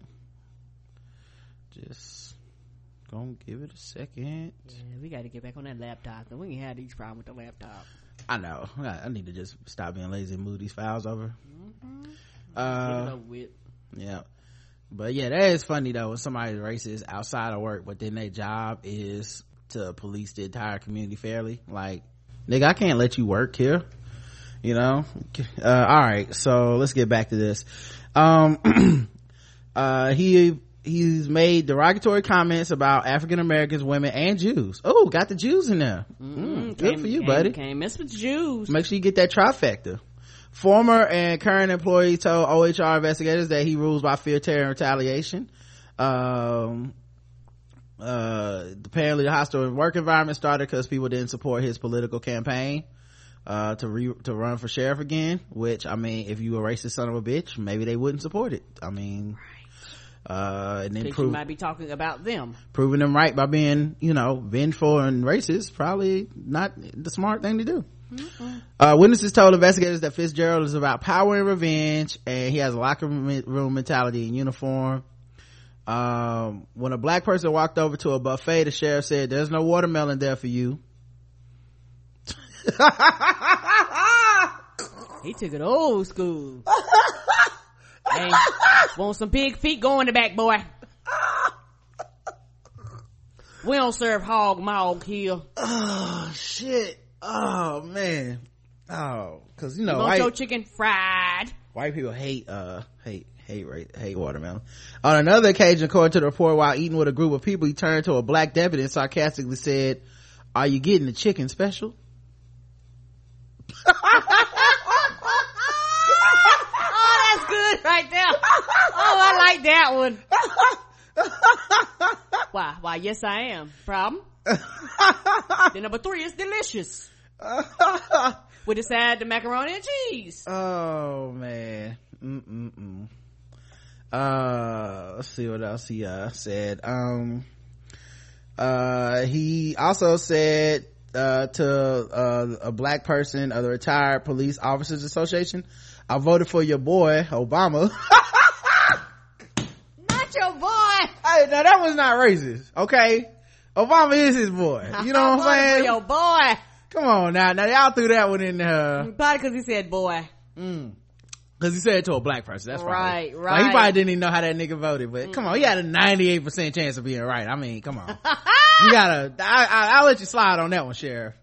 just gonna give it a second. Yeah, we got to get back on that laptop. We ain't had these problems with the laptop. I know. I need to just stop being lazy and move these files over. Yeah. But yeah, that is funny though when somebody's racist outside of work, but then their job is to police the entire community fairly. Like, nigga, I can't let you work here. All right, so let's get back to this. He's made derogatory comments about African Americans, women, and Jews. Oh, got the Jews in there. Good for you, buddy. Can't mess with Jews. Make sure you get that trifecta. Former and current employees told OHR investigators that he rules by fear, terror, and retaliation. Apparently the hostile work environment started because people didn't support his political campaign to run for sheriff again, which, I mean, if you a racist son of a bitch, maybe they wouldn't support it. I mean, and then you might be talking about them, proving them right by being, vengeful and racist, probably not the smart thing to do. Witnesses told investigators that Fitzgerald is about power and revenge, and he has a locker room mentality in uniform. When a Black person walked over to a buffet, the sheriff said, "There's no watermelon there for you." He took it old school. Hey, want some big feet? Go in the back, boy. We don't serve hog maw here. Oh shit. Oh man. Oh, because you want your chicken fried. White people hate watermelon. On another occasion, according to the report, while eating with a group of people, he turned to a Black deputy and sarcastically said, "Are you getting the chicken special?" Oh, that's good right there. Oh, I like that one. Why, yes I am. Problem? The number 3 is delicious. With a side, the macaroni and cheese. Oh man. Let's see what else he said. He also said to a Black person of the Retired Police Officers Association, "I voted for your boy Obama." Not your boy. Hey, now that was not racist, okay? Obama is his boy. You know what I'm saying? For your boy. Come on now y'all threw that one in there. Probably because he said boy. Because he said it to a Black person. That's right. Like, he probably didn't even know how that nigga voted, but come on, he had a 98% chance of being right. I mean, come on. You gotta, I'll let you slide on that one, Sheriff.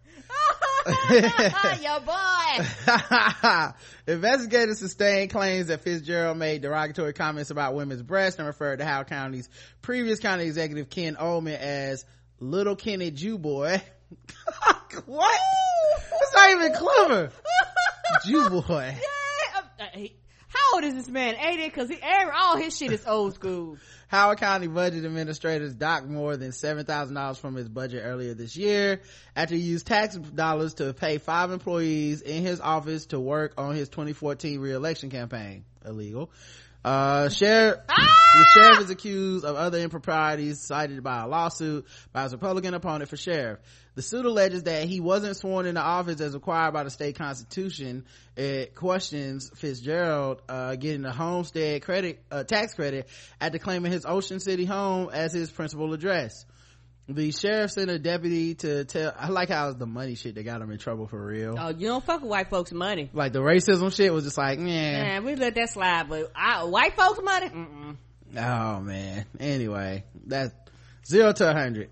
Your boy. Investigators sustained claims that Fitzgerald made derogatory comments about women's breasts and referred to Howard County's previous county executive Ken Ullman as Little Kenny Jew Boy. What? That's not even clever. Jew Boy. Yeah. How old is this man? 80? Cause all his shit is old school. Howard County budget administrators docked more than $7,000 from his budget earlier this year after he used tax dollars to pay 5 employees in his office to work on his 2014 re-election campaign. Illegal. The sheriff is accused of other improprieties cited by a lawsuit by his Republican opponent for sheriff. The suit alleges that he wasn't sworn into office as required by the state constitution. It questions Fitzgerald getting a homestead tax credit after claiming his Ocean City home as his principal address. The sheriff sent a deputy to tell. I like how it's the money shit that got him in trouble for real. Oh, you don't fuck with white folks' money. Like the racism shit was just like, man, we let that slide, but white folks' money? Mm-mm. Oh man. Anyway, that's 0 to 100.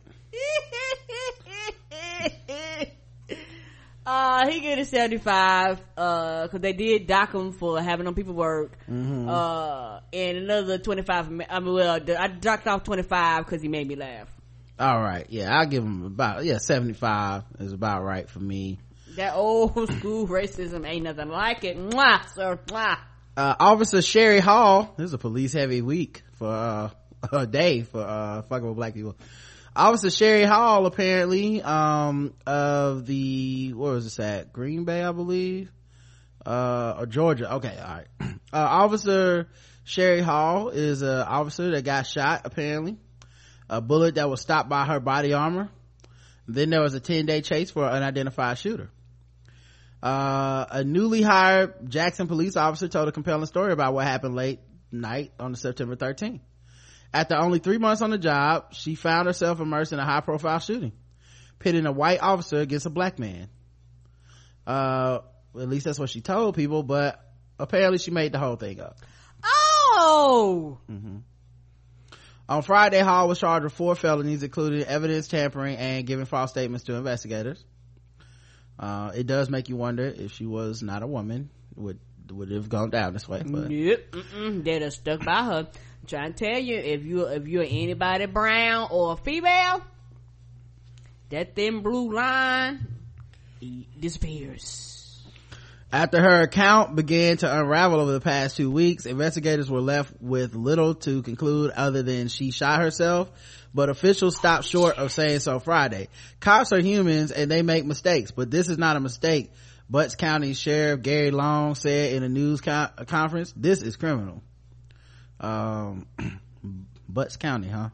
He get a 75 cause they did dock him for having them people work. And another 25. I docked off 25 cause he made me laugh. All right, yeah, I'll give him about 75 is about right for me. That old school racism ain't nothing like it. Mwah, sir. Mwah. Officer Sherry Hall, this is a police heavy week for a day for fucking with black people. Officer Sherry Hall, apparently, of the, where was this at? Green Bay, I believe, or Georgia. Okay, all right. Officer Sherry Hall is an officer that got shot, apparently. A bullet that was stopped by her body armor. Then there was a 10-day chase for an unidentified shooter. A newly hired Jackson police officer told a compelling story about what happened late night on September 13th. After only 3 months on the job, she found herself immersed in a high-profile shooting, pitting a white officer against a black man. At least that's what she told people, but apparently she made the whole thing up. Oh! On Friday, Hall was charged with 4 felonies, including evidence tampering and giving false statements to investigators. It does make you wonder if she was not a woman, would it have gone down this way? But yep, they'd have stuck by her. I'm trying to tell you, if you're anybody brown or a female, that thin blue line disappears. After her account began to unravel over the past 2 weeks, investigators were left with little to conclude other than she shot herself, but officials stopped short of saying so Friday. Cops are humans and they make mistakes, but this is not a mistake. Butts County Sheriff Gary Long said in a news conference, this is criminal. Butts County, huh?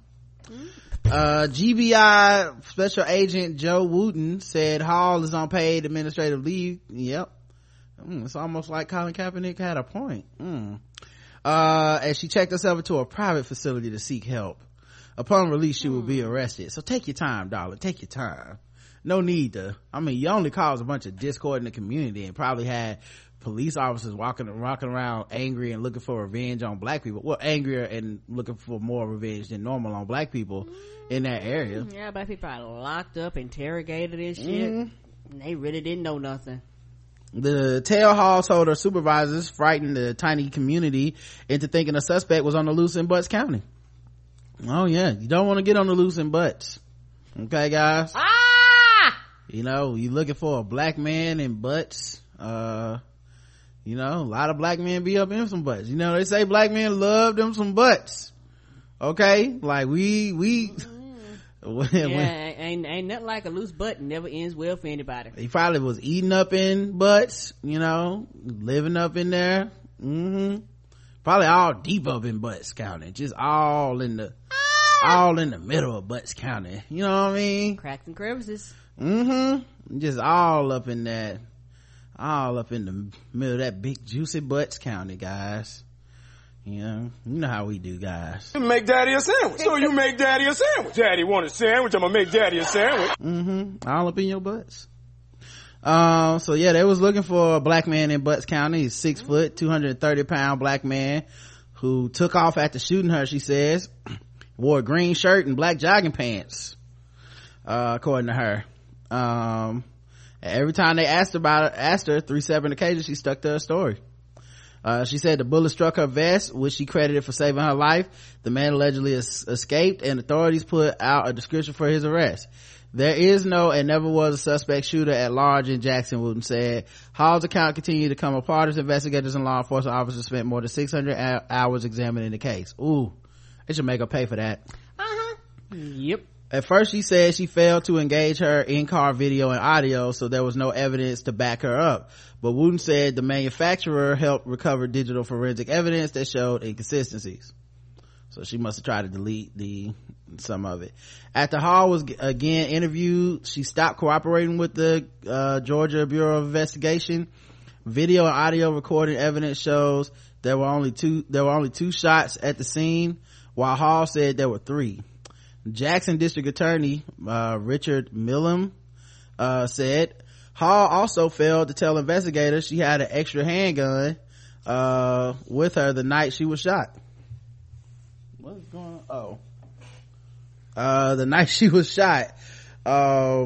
GBI Special Agent Joe Wooten said Hall is on paid administrative leave. Yep. It's almost like Colin Kaepernick had a point. As she checked herself into a private facility to seek help. Upon release, she will be arrested. So take your time, darling. Take your time. No need to, you only caused a bunch of discord in the community and probably had police officers walking around angry and looking for revenge on black people. Well, angrier and looking for more revenge than normal on black people in that area. Yeah, black people are locked up, interrogated and shit. And they really didn't know nothing. The tail hall told her supervisors, frightened the tiny community into thinking a suspect was on the loose in Butts County. Oh yeah, you don't want to get on the loose in Butts. Okay, guys? You looking for a black man in Butts. A lot of black men be up in some butts. They say black men love them some butts. Okay? Like we ain't nothing like a loose butt never ends well for anybody. He probably was eating up in butts, living up in there. Probably all deep up in Butts County, just all in the middle of Butts County. You know what I mean? Cracks and crevices. Just all up in the middle of that big juicy Butts County, guys. You know how we do, guys. Make daddy a sandwich. So you make daddy a sandwich. Daddy want a sandwich, I'm gonna make daddy a sandwich. All up in your butts. So yeah, they was looking for a black man in Butts County. He's 6 foot, 230 pound black man who took off after shooting her, she says. Wore a green shirt and black jogging pants, according to her. Every time they asked her 3 separate occasions, she stuck to her story. She said the bullet struck her vest, which she credited for saving her life. The man allegedly escaped and authorities put out a description for his arrest. There is no and never was a suspect shooter at large in Jackson, Wooten said. Hall's account continued to come apart as investigators and law enforcement officers spent more than 600 hours examining the case. Ooh, they should make her pay for that. Yep. At first she said she failed to engage her in-car video and audio, so there was no evidence to back her up. But Wooten said the manufacturer helped recover digital forensic evidence that showed inconsistencies. So she must have tried to delete some of it. After Hall was again interviewed, she stopped cooperating with the Georgia Bureau of Investigation. Video and audio recording evidence shows there were only two shots at the scene, while Hall said there were 3. Jackson District Attorney Richard Millam said Hall also failed to tell investigators she had an extra handgun with her the night she was shot. What's going on? The night she was shot. Where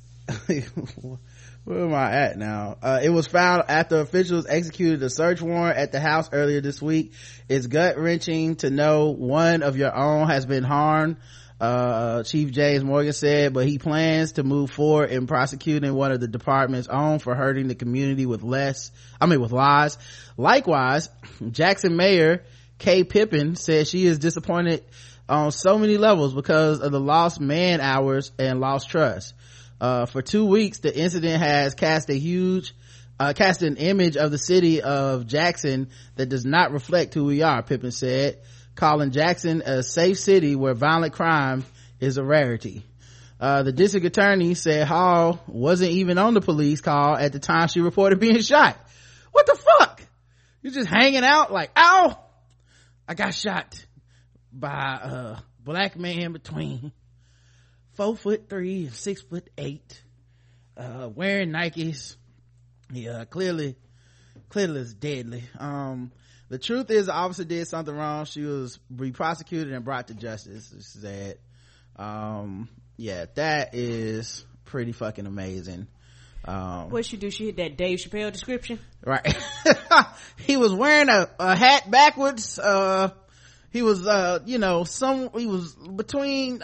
am I at now? It was found after officials executed a search warrant at the house earlier this week. It's gut-wrenching to know one of your own has been harmed, Chief James Morgan said, but he plans to move forward in prosecuting one of the department's own for hurting the community with lies. Likewise, Jackson Mayor Kay Pippin said she is disappointed on so many levels because of the lost man hours and lost trust. For 2 weeks, the incident has cast an image of the city of Jackson that does not reflect who we are, Pippin said, calling Jackson a safe city where violent crime is a rarity. The district attorney said Hall wasn't even on the police call at the time she reported being shot. What the fuck? You just hanging out like, ow, I got shot by a black man between 4'3" and 6'8", wearing Nikes. Yeah, clearly is deadly. The truth is the officer did something wrong. She was re-prosecuted and brought to justice, she said. Yeah, that is pretty fucking amazing. What'd she do? She hit that Dave Chappelle description? Right. He was wearing a hat backwards. He was he was between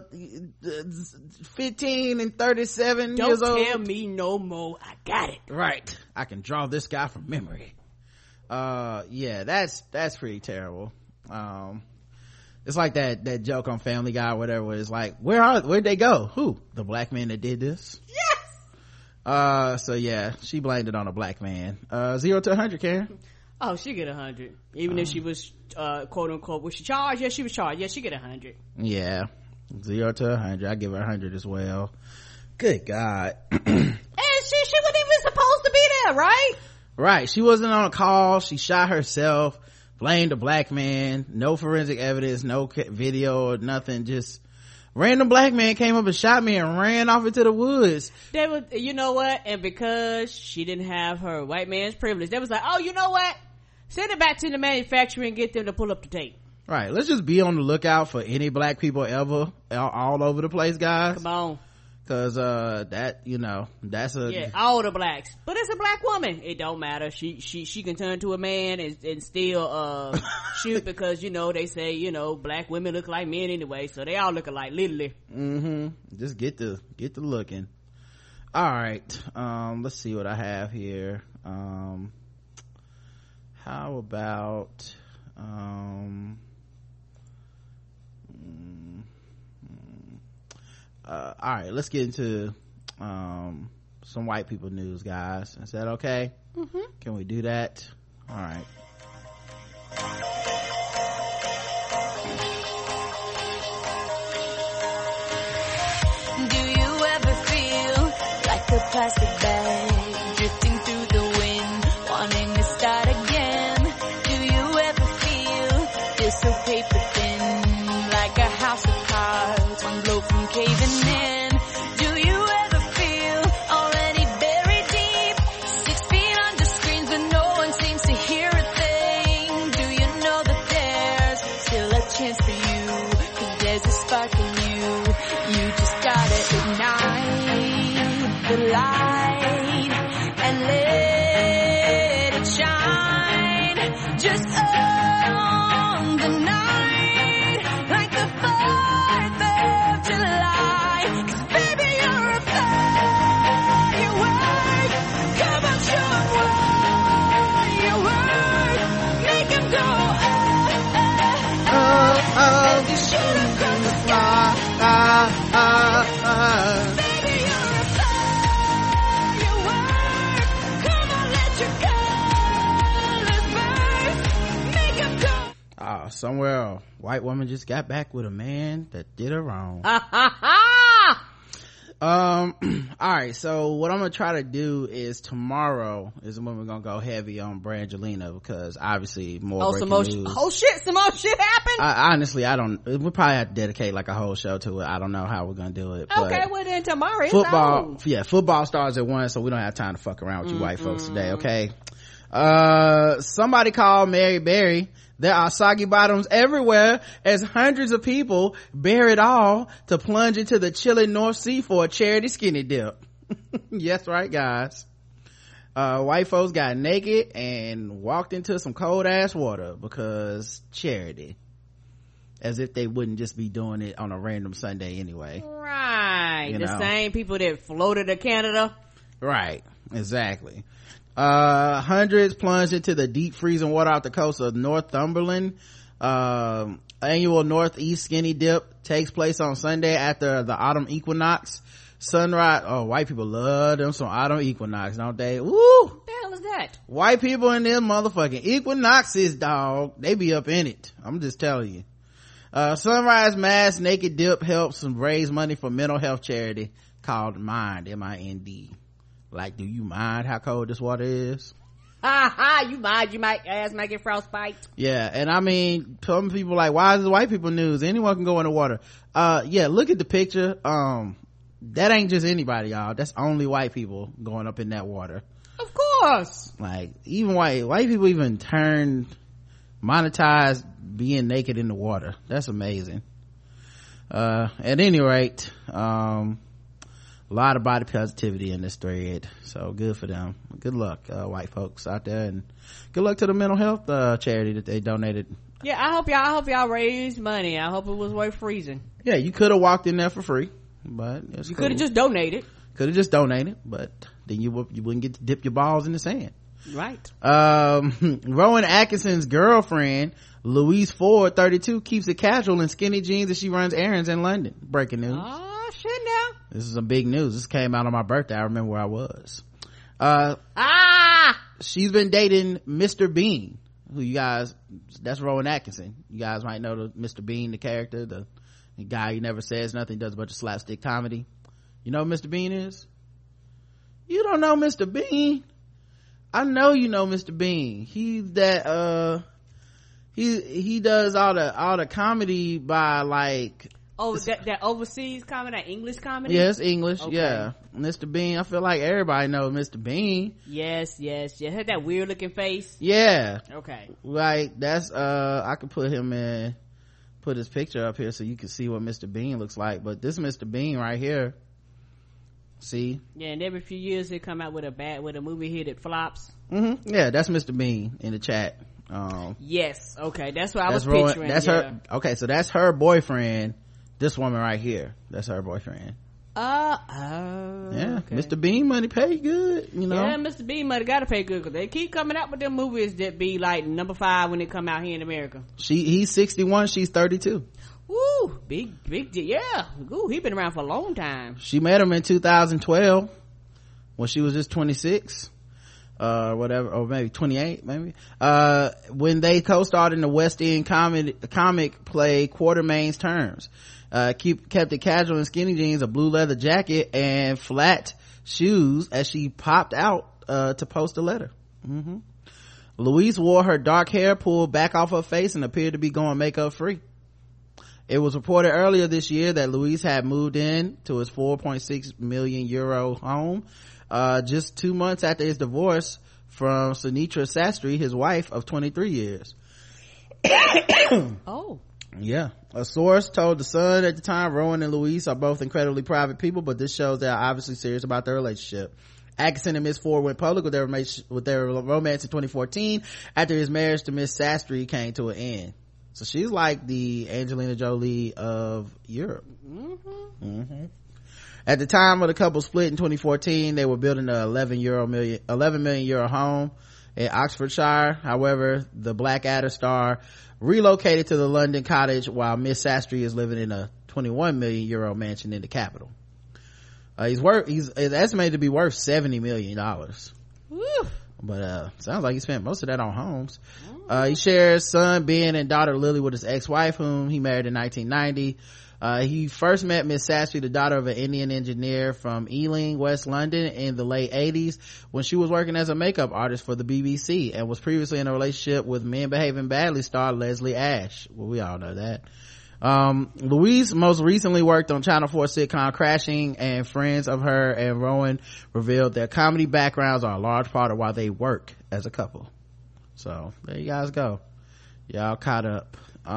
15 and 37 years old. Don't tell me no more. I got it. Right. I can draw this guy from memory. Yeah, that's pretty terrible. It's like that joke on Family Guy or whatever, where it's like, where'd they go? Who? The black man that did this? Yes! So yeah, she blamed it on a black man. 0 to 100, Karen? Oh, she get 100. Even if she was, quote unquote, was she charged? Yeah, she was charged. Yeah, she get 100. Yeah. 0 to 100. I give her 100 as well. Good God. And she wasn't even supposed to be there, right? Right. She wasn't on a call. She shot herself, blamed a black man, no forensic evidence, no video or nothing. Just random black man came up and shot me and ran off into the woods. They would, you know what? And because she didn't have her white man's privilege, they was like, oh, you know what? Send it back to the manufacturer and get them to pull up the tape. Right. Let's just be on the lookout for any black people ever all over the place, guys. Come on. Cause that's all the blacks, but it's a black woman. It don't matter. She can turn to a man and still shoot because they say black women look like men anyway, so they all look alike literally. Just get the looking. All right, let's see what I have here. How about all right, let's get into some white people news, guys. Is that okay? Can we do that? All right. Do you ever feel like a plastic bag drifting through the wind, wanting to start again? Do you ever feel so paper thin, like a house of cards, one blow from caving in? Do you ever feel already buried deep, 6 feet under screens, but no one seems to hear a thing? Do you know that there's still a chance for you, 'cause there's a spark in you? You just gotta ignite the light and let it shine just on the night. Somewhere a white woman just got back with a man that did her wrong. All right, so what I'm gonna try to do is tomorrow is when we're gonna go heavy on Brangelina, because obviously some more shit happened. Honestly, I don't, we'll probably have to dedicate like a whole show to it. I don't know how we're gonna do it. Okay, well then tomorrow football starts at 1, so we don't have time to fuck around with you white folks today. Okay. Somebody called Mary Berry. There are soggy bottoms everywhere as hundreds of people bear it all to plunge into the chilling North Sea for a charity skinny dip. Yes, right, guys. White folks got naked and walked into some cold ass water because charity. As if they wouldn't just be doing it on a random Sunday anyway. Right. Same people that floated to Canada. Right. Exactly. Hundreds plunged into the deep freezing water off the coast of Northumberland. Annual Northeast Skinny Dip takes place on Sunday after the autumn equinox. Sunrise. Oh, white people love them some autumn equinox, don't they? Woo! What the hell is that? White people in them motherfucking equinoxes, dog. They be up in it. I'm just telling you. Sunrise Mass Naked Dip helps raise money for mental health charity called Mind, M-I-N-D. Like, do you mind how cold this water is? You mind you might ass might get frostbite. Yeah, and I mean, some people like, why is it white people news? Anyone can go in the water. Yeah, look at the picture. That ain't just anybody, y'all. That's only white people going up in that water. Of course. Like, even white people even monetize being naked in the water. That's amazing. At any rate, a lot of body positivity in this thread, so good for them. Good luck, white folks out there, and good luck to the mental health charity that they donated. Yeah, I hope y'all raised money. I hope it was worth freezing. Yeah, you could have walked in there for free, but you could have just donated. But then you wouldn't get to dip your balls in the sand. Right. Rowan Atkinson's girlfriend Louise Ford, 32, keeps it casual in skinny jeans as she runs errands in London. Breaking news. Oh shit! Now this is some big news. This came out on my birthday. I remember where I was. She's been dating Mr. Bean, who you guys, that's Rowan Atkinson. You guys might know the Mr. Bean, the character, the guy who never says nothing, does a bunch of slapstick comedy. You know who Mr. Bean is? You don't know Mr. Bean? I know you know Mr. Bean. He's that he does all the comedy by like that overseas comedy, that English comedy. Yes, English. Okay. Yeah, Mr. Bean. I feel like everybody knows Mr. Bean. Yes. Had that weird looking face. Yeah. Okay. Like that's I could put his picture up here so you can see what Mr. Bean looks like. But this Mr. Bean right here. See? Yeah, and every few years they come out with a movie hit that flops. Mm-hmm. Yeah, that's Mr. Bean in the chat. Yes. Okay, that's what I was picturing. That's her. Okay, so that's her boyfriend. This woman right here, that's her boyfriend. Yeah, okay. Mr. Bean money pay good, you know. Yeah, Mr. Bean money gotta pay good because they keep coming out with them movies that be like number 5 when they come out here in America. He's 61, she's 32. Woo, big yeah. Ooh, he been around for a long time. She met him in 2012 when she was just 26. Whatever, or maybe 28, maybe. When they co-starred in the West End comic play Quartermain's Terms. Kept it casual in skinny jeans, a blue leather jacket, and flat shoes as she popped out to post a letter. Mm-hmm. Louise wore her dark hair pulled back off her face and appeared to be going makeup free. It was reported earlier this year that Louise had moved in to his 4.6 million euro home just 2 months after his divorce from Sunitra Sastry, his wife of 23 years. Oh. Yeah. A source told The Sun at the time, Rowan and Louise are both incredibly private people, but this shows they're obviously serious about their relationship. Atkinson and Miss Ford went public with their romance in 2014 after his marriage to Miss Sastry came to an end. So she's like the Angelina Jolie of Europe. Mm-hmm. At the time of the couple split in 2014, they were building a 11 million euro home in Oxfordshire. However, the Blackadder star relocated to the London cottage while Miss Sastry is living in a 21 million euro mansion in the capital. He's estimated to be worth $70 million. Woo. but sounds like he spent most of that on homes. He shares son Ben and daughter Lily with his ex-wife, whom he married in 1990. He first met Miss Sassy, the daughter of an Indian engineer from Ealing, West London, in the late 80s when she was working as a makeup artist for the BBC, and was previously in a relationship with Men Behaving Badly star Leslie Ash. Well, we all know that. Louise most recently worked on Channel 4 sitcom Crashing, and friends of her and Rowan revealed their comedy backgrounds are a large part of why they work as a couple. So there you guys go, y'all caught up.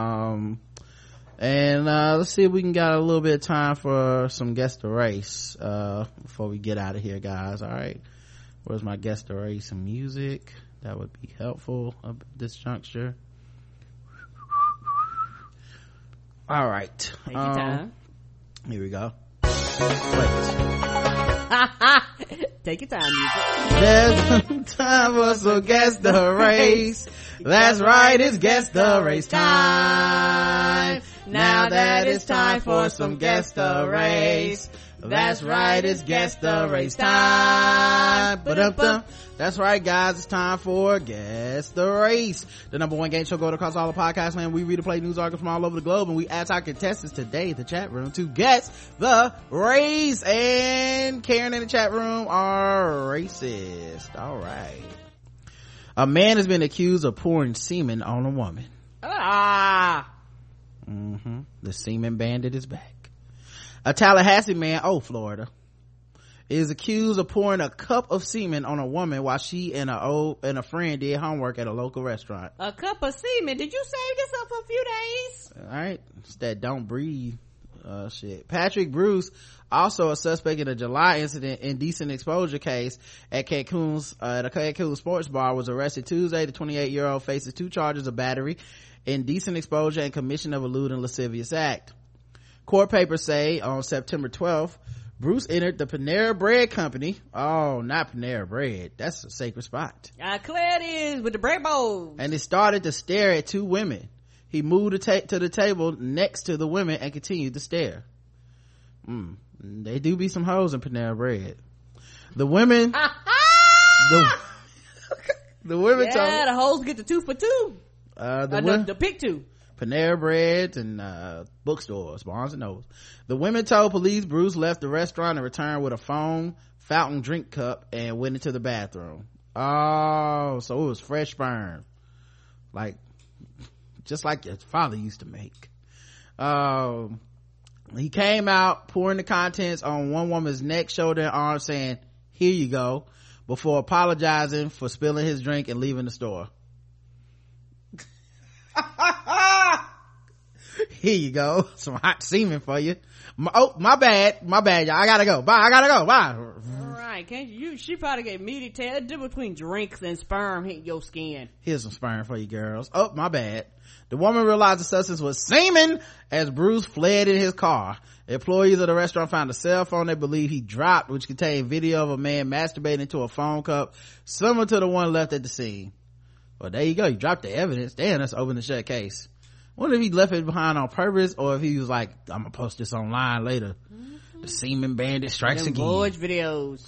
And let's see if we can get a little bit of time for some guest the race before we get out of here, guys. All right, where's my guest the race and music? That would be helpful at this juncture. All right, take your time. Here we go. Take your time, music. There's time for some guess the race. That's right, it's guess the race time. Now that it's time for some guess the race. That's right, it's guess the race time. Ba-dum-dum. That's right, guys, it's time for Guess the Race, the #1 game show going across all the podcast land. We read and play news articles from all over the globe, and we ask our contestants today in the chat room to guess the race. And Karen in the chat room are racist. All right. A man has been accused of pouring semen on a woman. The semen bandit is back. A Tallahassee man, Florida, is accused of pouring a cup of semen on a woman while she and a friend did homework at a local restaurant. A cup of semen? Did you save this up for a few days? All right, it's that don't breathe shit. Patrick Bruce, also a suspect in a July incident indecent exposure case at a Cancun sports bar, was arrested Tuesday. The 28-year-old faces 2 charges of battery, indecent exposure, and commission of a lewd and lascivious act. Court papers say on September 12th, Bruce entered the Panera Bread Company. Oh, not Panera Bread. That's a sacred spot. Clear it is with the bread bowl. And he started to stare at 2 women. He moved to the table next to the women and continued to stare. They do be some hoes in Panera Bread. The women, the women told, the hoes get the 2 for 2. The pick 2. Panera Bread and bookstores, Barnes and Nobles. The women told police Bruce left the restaurant and returned with a foam fountain drink cup and went into the bathroom. Oh, so it was fresh sperm, just like your father used to make. He came out pouring the contents on one woman's neck, shoulder, and arm, saying, "Here you go," before apologizing for spilling his drink and leaving the store. Here you go, some hot semen for you. My bad, y'all. I gotta go. Bye. All right, can't you? She probably get meaty tail. The difference between drinks and sperm hitting your skin. Here's some sperm for you, girls. My bad. The woman realized the substance was semen as Bruce fled in his car. Employees of the restaurant found a cell phone they believe he dropped, which contained video of a man masturbating into a foam cup similar to the one left at the scene. Well, there you go. You dropped the evidence. Damn, that's open and shut case. Wonder if he left it behind on purpose, or if he was like, I'm gonna post this online later. The semen bandit strikes again. Voyage videos.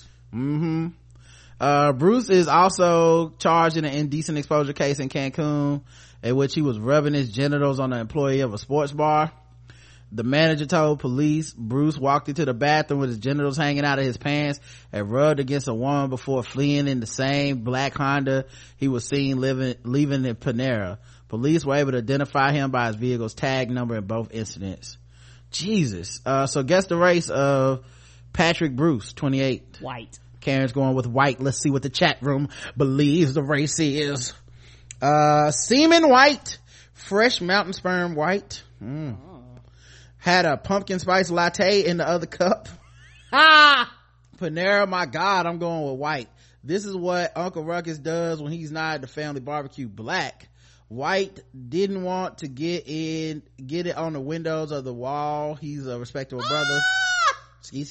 Bruce is also charged in an indecent exposure case in Cancun, in which he was rubbing his genitals on an employee of a sports bar. The manager told police Bruce walked into the bathroom with his genitals hanging out of his pants and rubbed against a woman before fleeing in the same black Honda he was seen leaving in Panera. Police were able to identify him by his vehicle's tag number in both incidents. Jesus. So guess the race of Patrick Bruce, 28. White. Karen's going with white. Let's see what the chat room believes the race is. Semen white. Fresh mountain sperm white. Had a pumpkin spice latte in the other cup. Panera, my God, I'm going with white. This is what Uncle Ruckus does when he's not at the family barbecue. Black. White didn't want to get it on the windows of the wall. He's a respectable brother. Ski.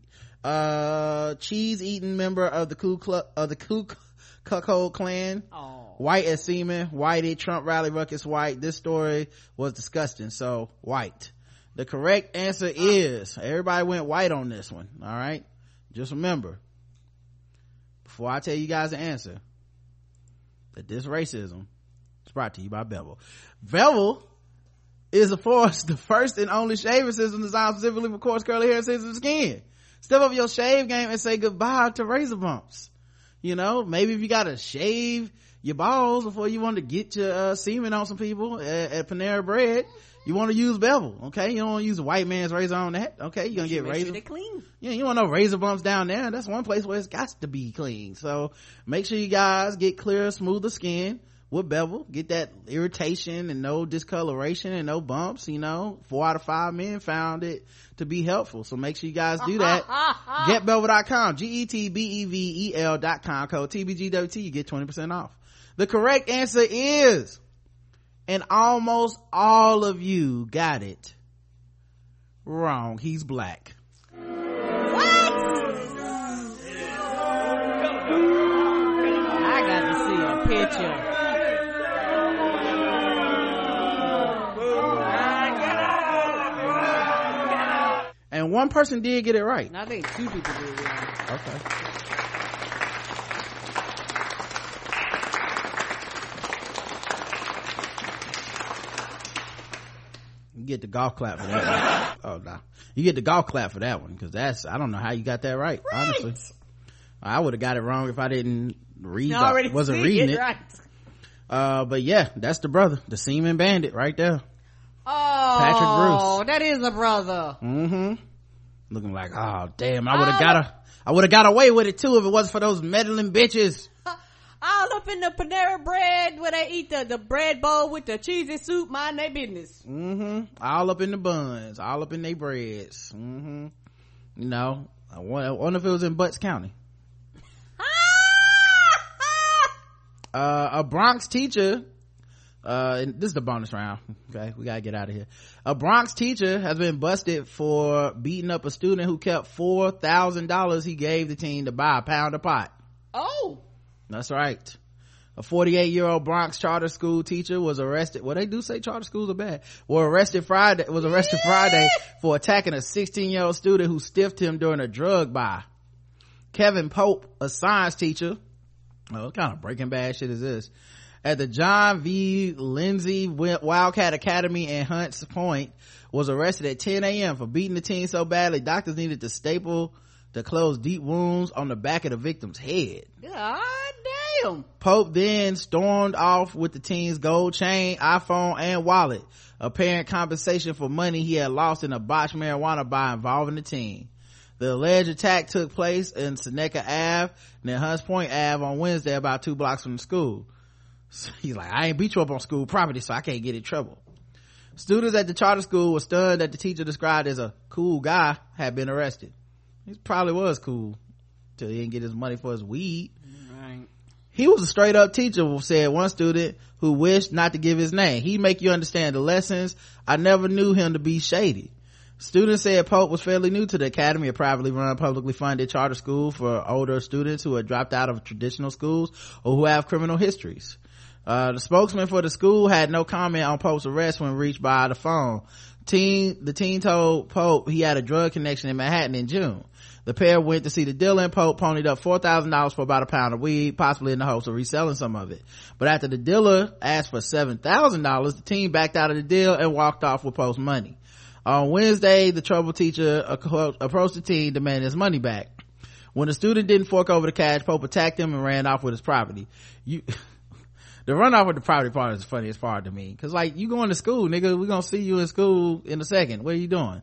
Cheese eating member of the Cuckold clan. White as semen. Whitey, Trump rally Ruckus white. This story was disgusting, so white. The correct answer is, everybody went white on this one. All right, just remember, before I tell you guys the answer, that this racism is brought to you by Bevel. Bevel is, of course, the first and only shaving system designed specifically for coarse, curly hair, sensitive skin. Step up your shave game and say goodbye to razor bumps. You know, maybe if you gotta shave your balls before you want to get your semen on some people at Panera Bread, you want to use Bevel. Okay, you don't want to use a white man's razor on that. Okay, you're gonna get razor. Sure they clean. Yeah, you want no razor bumps down there. That's one place where it's got to be clean. So make sure you guys get clear, smoother skin with Bevel. Get that irritation and no discoloration and no bumps. You know, 4 out of 5 men found it to be helpful. So make sure you guys do that. GetBevel.com, GetBevel.com, code TBGWT, you get 20% off. The correct answer is, and almost all of you got it wrong, he's black. What? I got to see a picture. And one person did get it right. I think 2 people did it right. Okay. You get the golf clap for that one. Oh no, you get the golf clap for that one, because that's, I don't know how you got that right. Honestly, I would have got it wrong if I didn't wasn't reading it. Right. But yeah, that's the brother, the semen bandit right there. Oh, Patrick Bruce. That is a brother. Looking like, oh damn, I would have got away with it too if it wasn't for those meddling bitches. All up in the Panera Bread where they eat the bread bowl with the cheesy soup, mind their business. All up in the buns, all up in their breads. You know, I wonder if it was in Butts County. A Bronx teacher, and this is the bonus round. Okay, we gotta get out of here. A Bronx teacher has been busted for beating up a student who kept $4,000 he gave the teen to buy a pound of pot. Oh, that's right. A 48-year-old Bronx charter school teacher was arrested. Well, they do say charter schools are bad. Was arrested Friday for attacking a 16-year-old student who stiffed him during a drug buy. Kevin Pope, a science teacher, what kind of Breaking Bad shit is this, at the John V. Lindsay Wildcat Academy in Hunts Point, was arrested at 10 a.m. for beating the teen so badly doctors needed to staple to close deep wounds on the back of the victim's head. God damn. Pope then stormed off with the teen's gold chain, iPhone, and wallet, apparent compensation for money he had lost in a botched marijuana buy involving the teen. The alleged attack took place in Seneca Ave near Hunts Point Ave on Wednesday, about 2 blocks from the school. So he's like, I ain't beat you up on school property, so I can't get in trouble. Students at the charter school were stunned that the teacher, described as a cool guy, had been arrested. He probably was cool till he didn't get his money for his weed. Right. He was a straight up teacher, said one student who wished not to give his name. He'd make you understand the lessons. I never knew him to be shady. Students said Pope was fairly new to the academy, a privately run, publicly funded charter school for older students who had dropped out of traditional schools or who have criminal histories. The spokesman for the school had no comment on Pope's arrest when reached by the phone. The teen told Pope he had a drug connection in Manhattan in June. The pair went to see the dealer, and Pope ponied up $4,000 for about a pound of weed, possibly in the hopes of reselling some of it. But after the dealer asked for $7,000, the teen backed out of the deal and walked off with Pope's money. On Wednesday, the troubled teacher approached the teen, demanding his money back. When the student didn't fork over the cash, Pope attacked him and ran off with his property. The run off with the property part is the funniest part to me. Cause like, you going to school, nigga, we gonna see you in school in a second. What are you doing?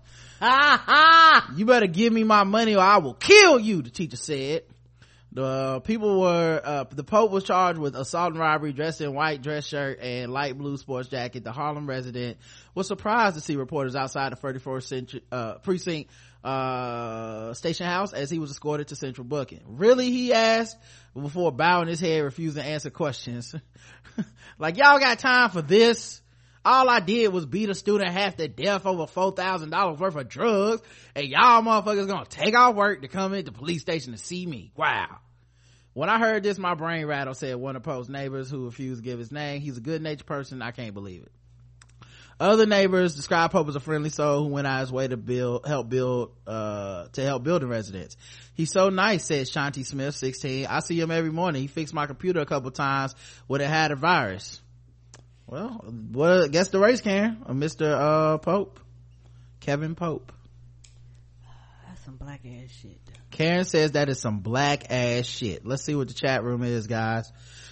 You better give me my money or I will kill you, the teacher said. The Pope was charged with assault and robbery, dressed in white dress shirt and light blue sports jacket. The Harlem resident was surprised to see reporters outside the 34th precinct station house as he was escorted to central booking. Really, he asked, before bowing his head, refusing to answer questions. Like, y'all got time for this? All I did was beat a student half to death over $4,000 worth of drugs, and y'all motherfuckers gonna take off work to come into the police station to see me. Wow. When I heard this, my brain rattled, said one of Pope's neighbors who refused to give his name. He's a good-natured person. I can't believe it. Other neighbors describe Pope as a friendly soul who went out his way to help build building residents. He's so nice, said Shanti Smith, 16. I see him every morning. He fixed my computer a couple times when it had a virus. Well, guess the race, Karen, Mr. Pope, Kevin Pope. That's some black ass shit. Karen says that is some black ass shit. Let's see what the chat room is, guys.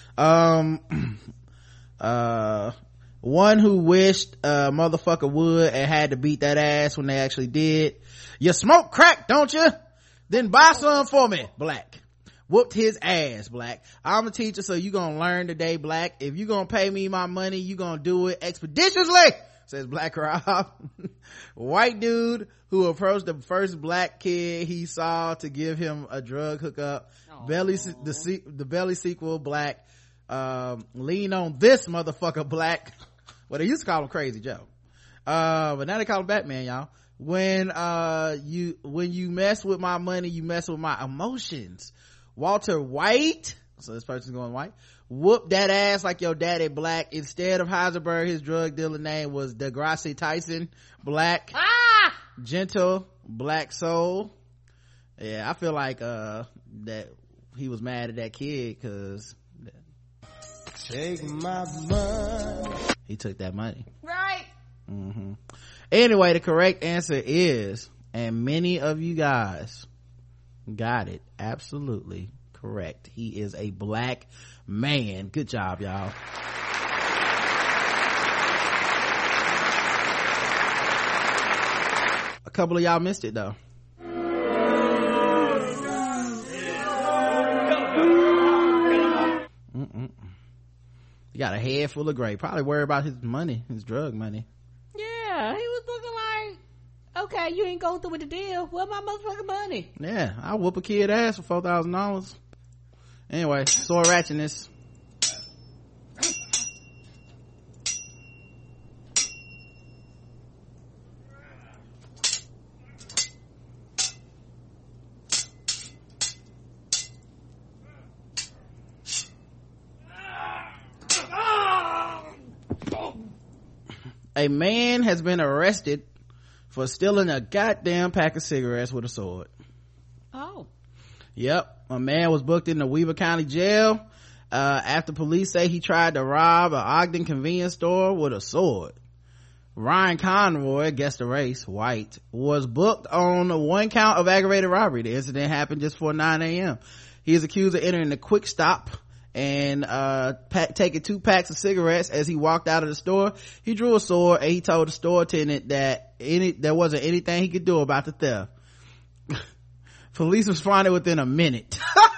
One who wished motherfucker would and had to beat that ass when they actually did. You smoke crack, don't you? Then buy some for me, Black. Whooped his ass, Black. I'm a teacher, so you gonna learn today, Black. If you gonna pay me my money, you gonna do it expeditiously, says Black Rob. White dude who approached the first black kid he saw to give him a drug hookup. The Belly sequel, Black. Lean on this motherfucker, Black. Well, they used to call him Crazy Joe, but now they call him Batman, y'all. When you mess with my money, you mess with my emotions. Walter White, so this person's going white, whoop that ass like your daddy, Black. Instead of Heisenberg, his drug dealer name was Degrassi Tyson, Black. Gentle black soul. Yeah, I feel like that he was mad at that kid because take my money, he took that money, right? Anyway, the correct answer is, and many of you guys got it absolutely correct, he is a black man. Good job, y'all. A couple of y'all missed it though. He got a head full of gray, probably worried about his money, his drug money. Yeah, he was looking like, okay, you ain't going through with the deal, where my motherfucking money? Yeah, I'll whoop a kid ass for $4,000. Anyway, sword ratchetness. A man has been arrested for stealing a goddamn pack of cigarettes with a sword. Oh. Yep. A man was booked in the Weaver County jail after police say he tried to rob an Ogden convenience store with a sword. Ryan Conroy, guess the race, white, was booked on one count of aggravated robbery. The incident happened just before 9 a.m. He is accused of entering the Quick Stop and taking 2 packs of cigarettes. As he walked out of the store, he drew a sword and he told the store attendant that there wasn't anything he could do about the theft. Police responded within a minute.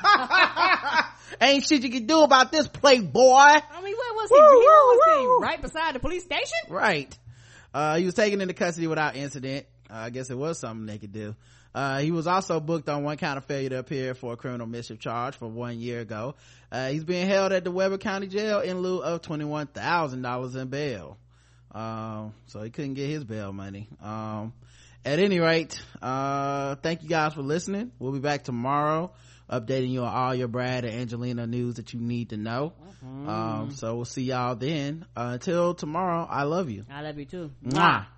Ain't shit you can do about this, playboy. I mean, where was he? Was he right beside the police station? Right. He was taken into custody without incident. I guess it was something they could do. He was also booked on one count of failure to appear for a criminal mischief charge from 1 year ago. He's being held at the Weber County Jail in lieu of $21,000 in bail. So he couldn't get his bail money. At any rate, thank you guys for listening. We'll be back tomorrow updating you on all your Brad and Angelina news that you need to know. So we'll see y'all then. Until tomorrow, I love you. I love you too. Mwah.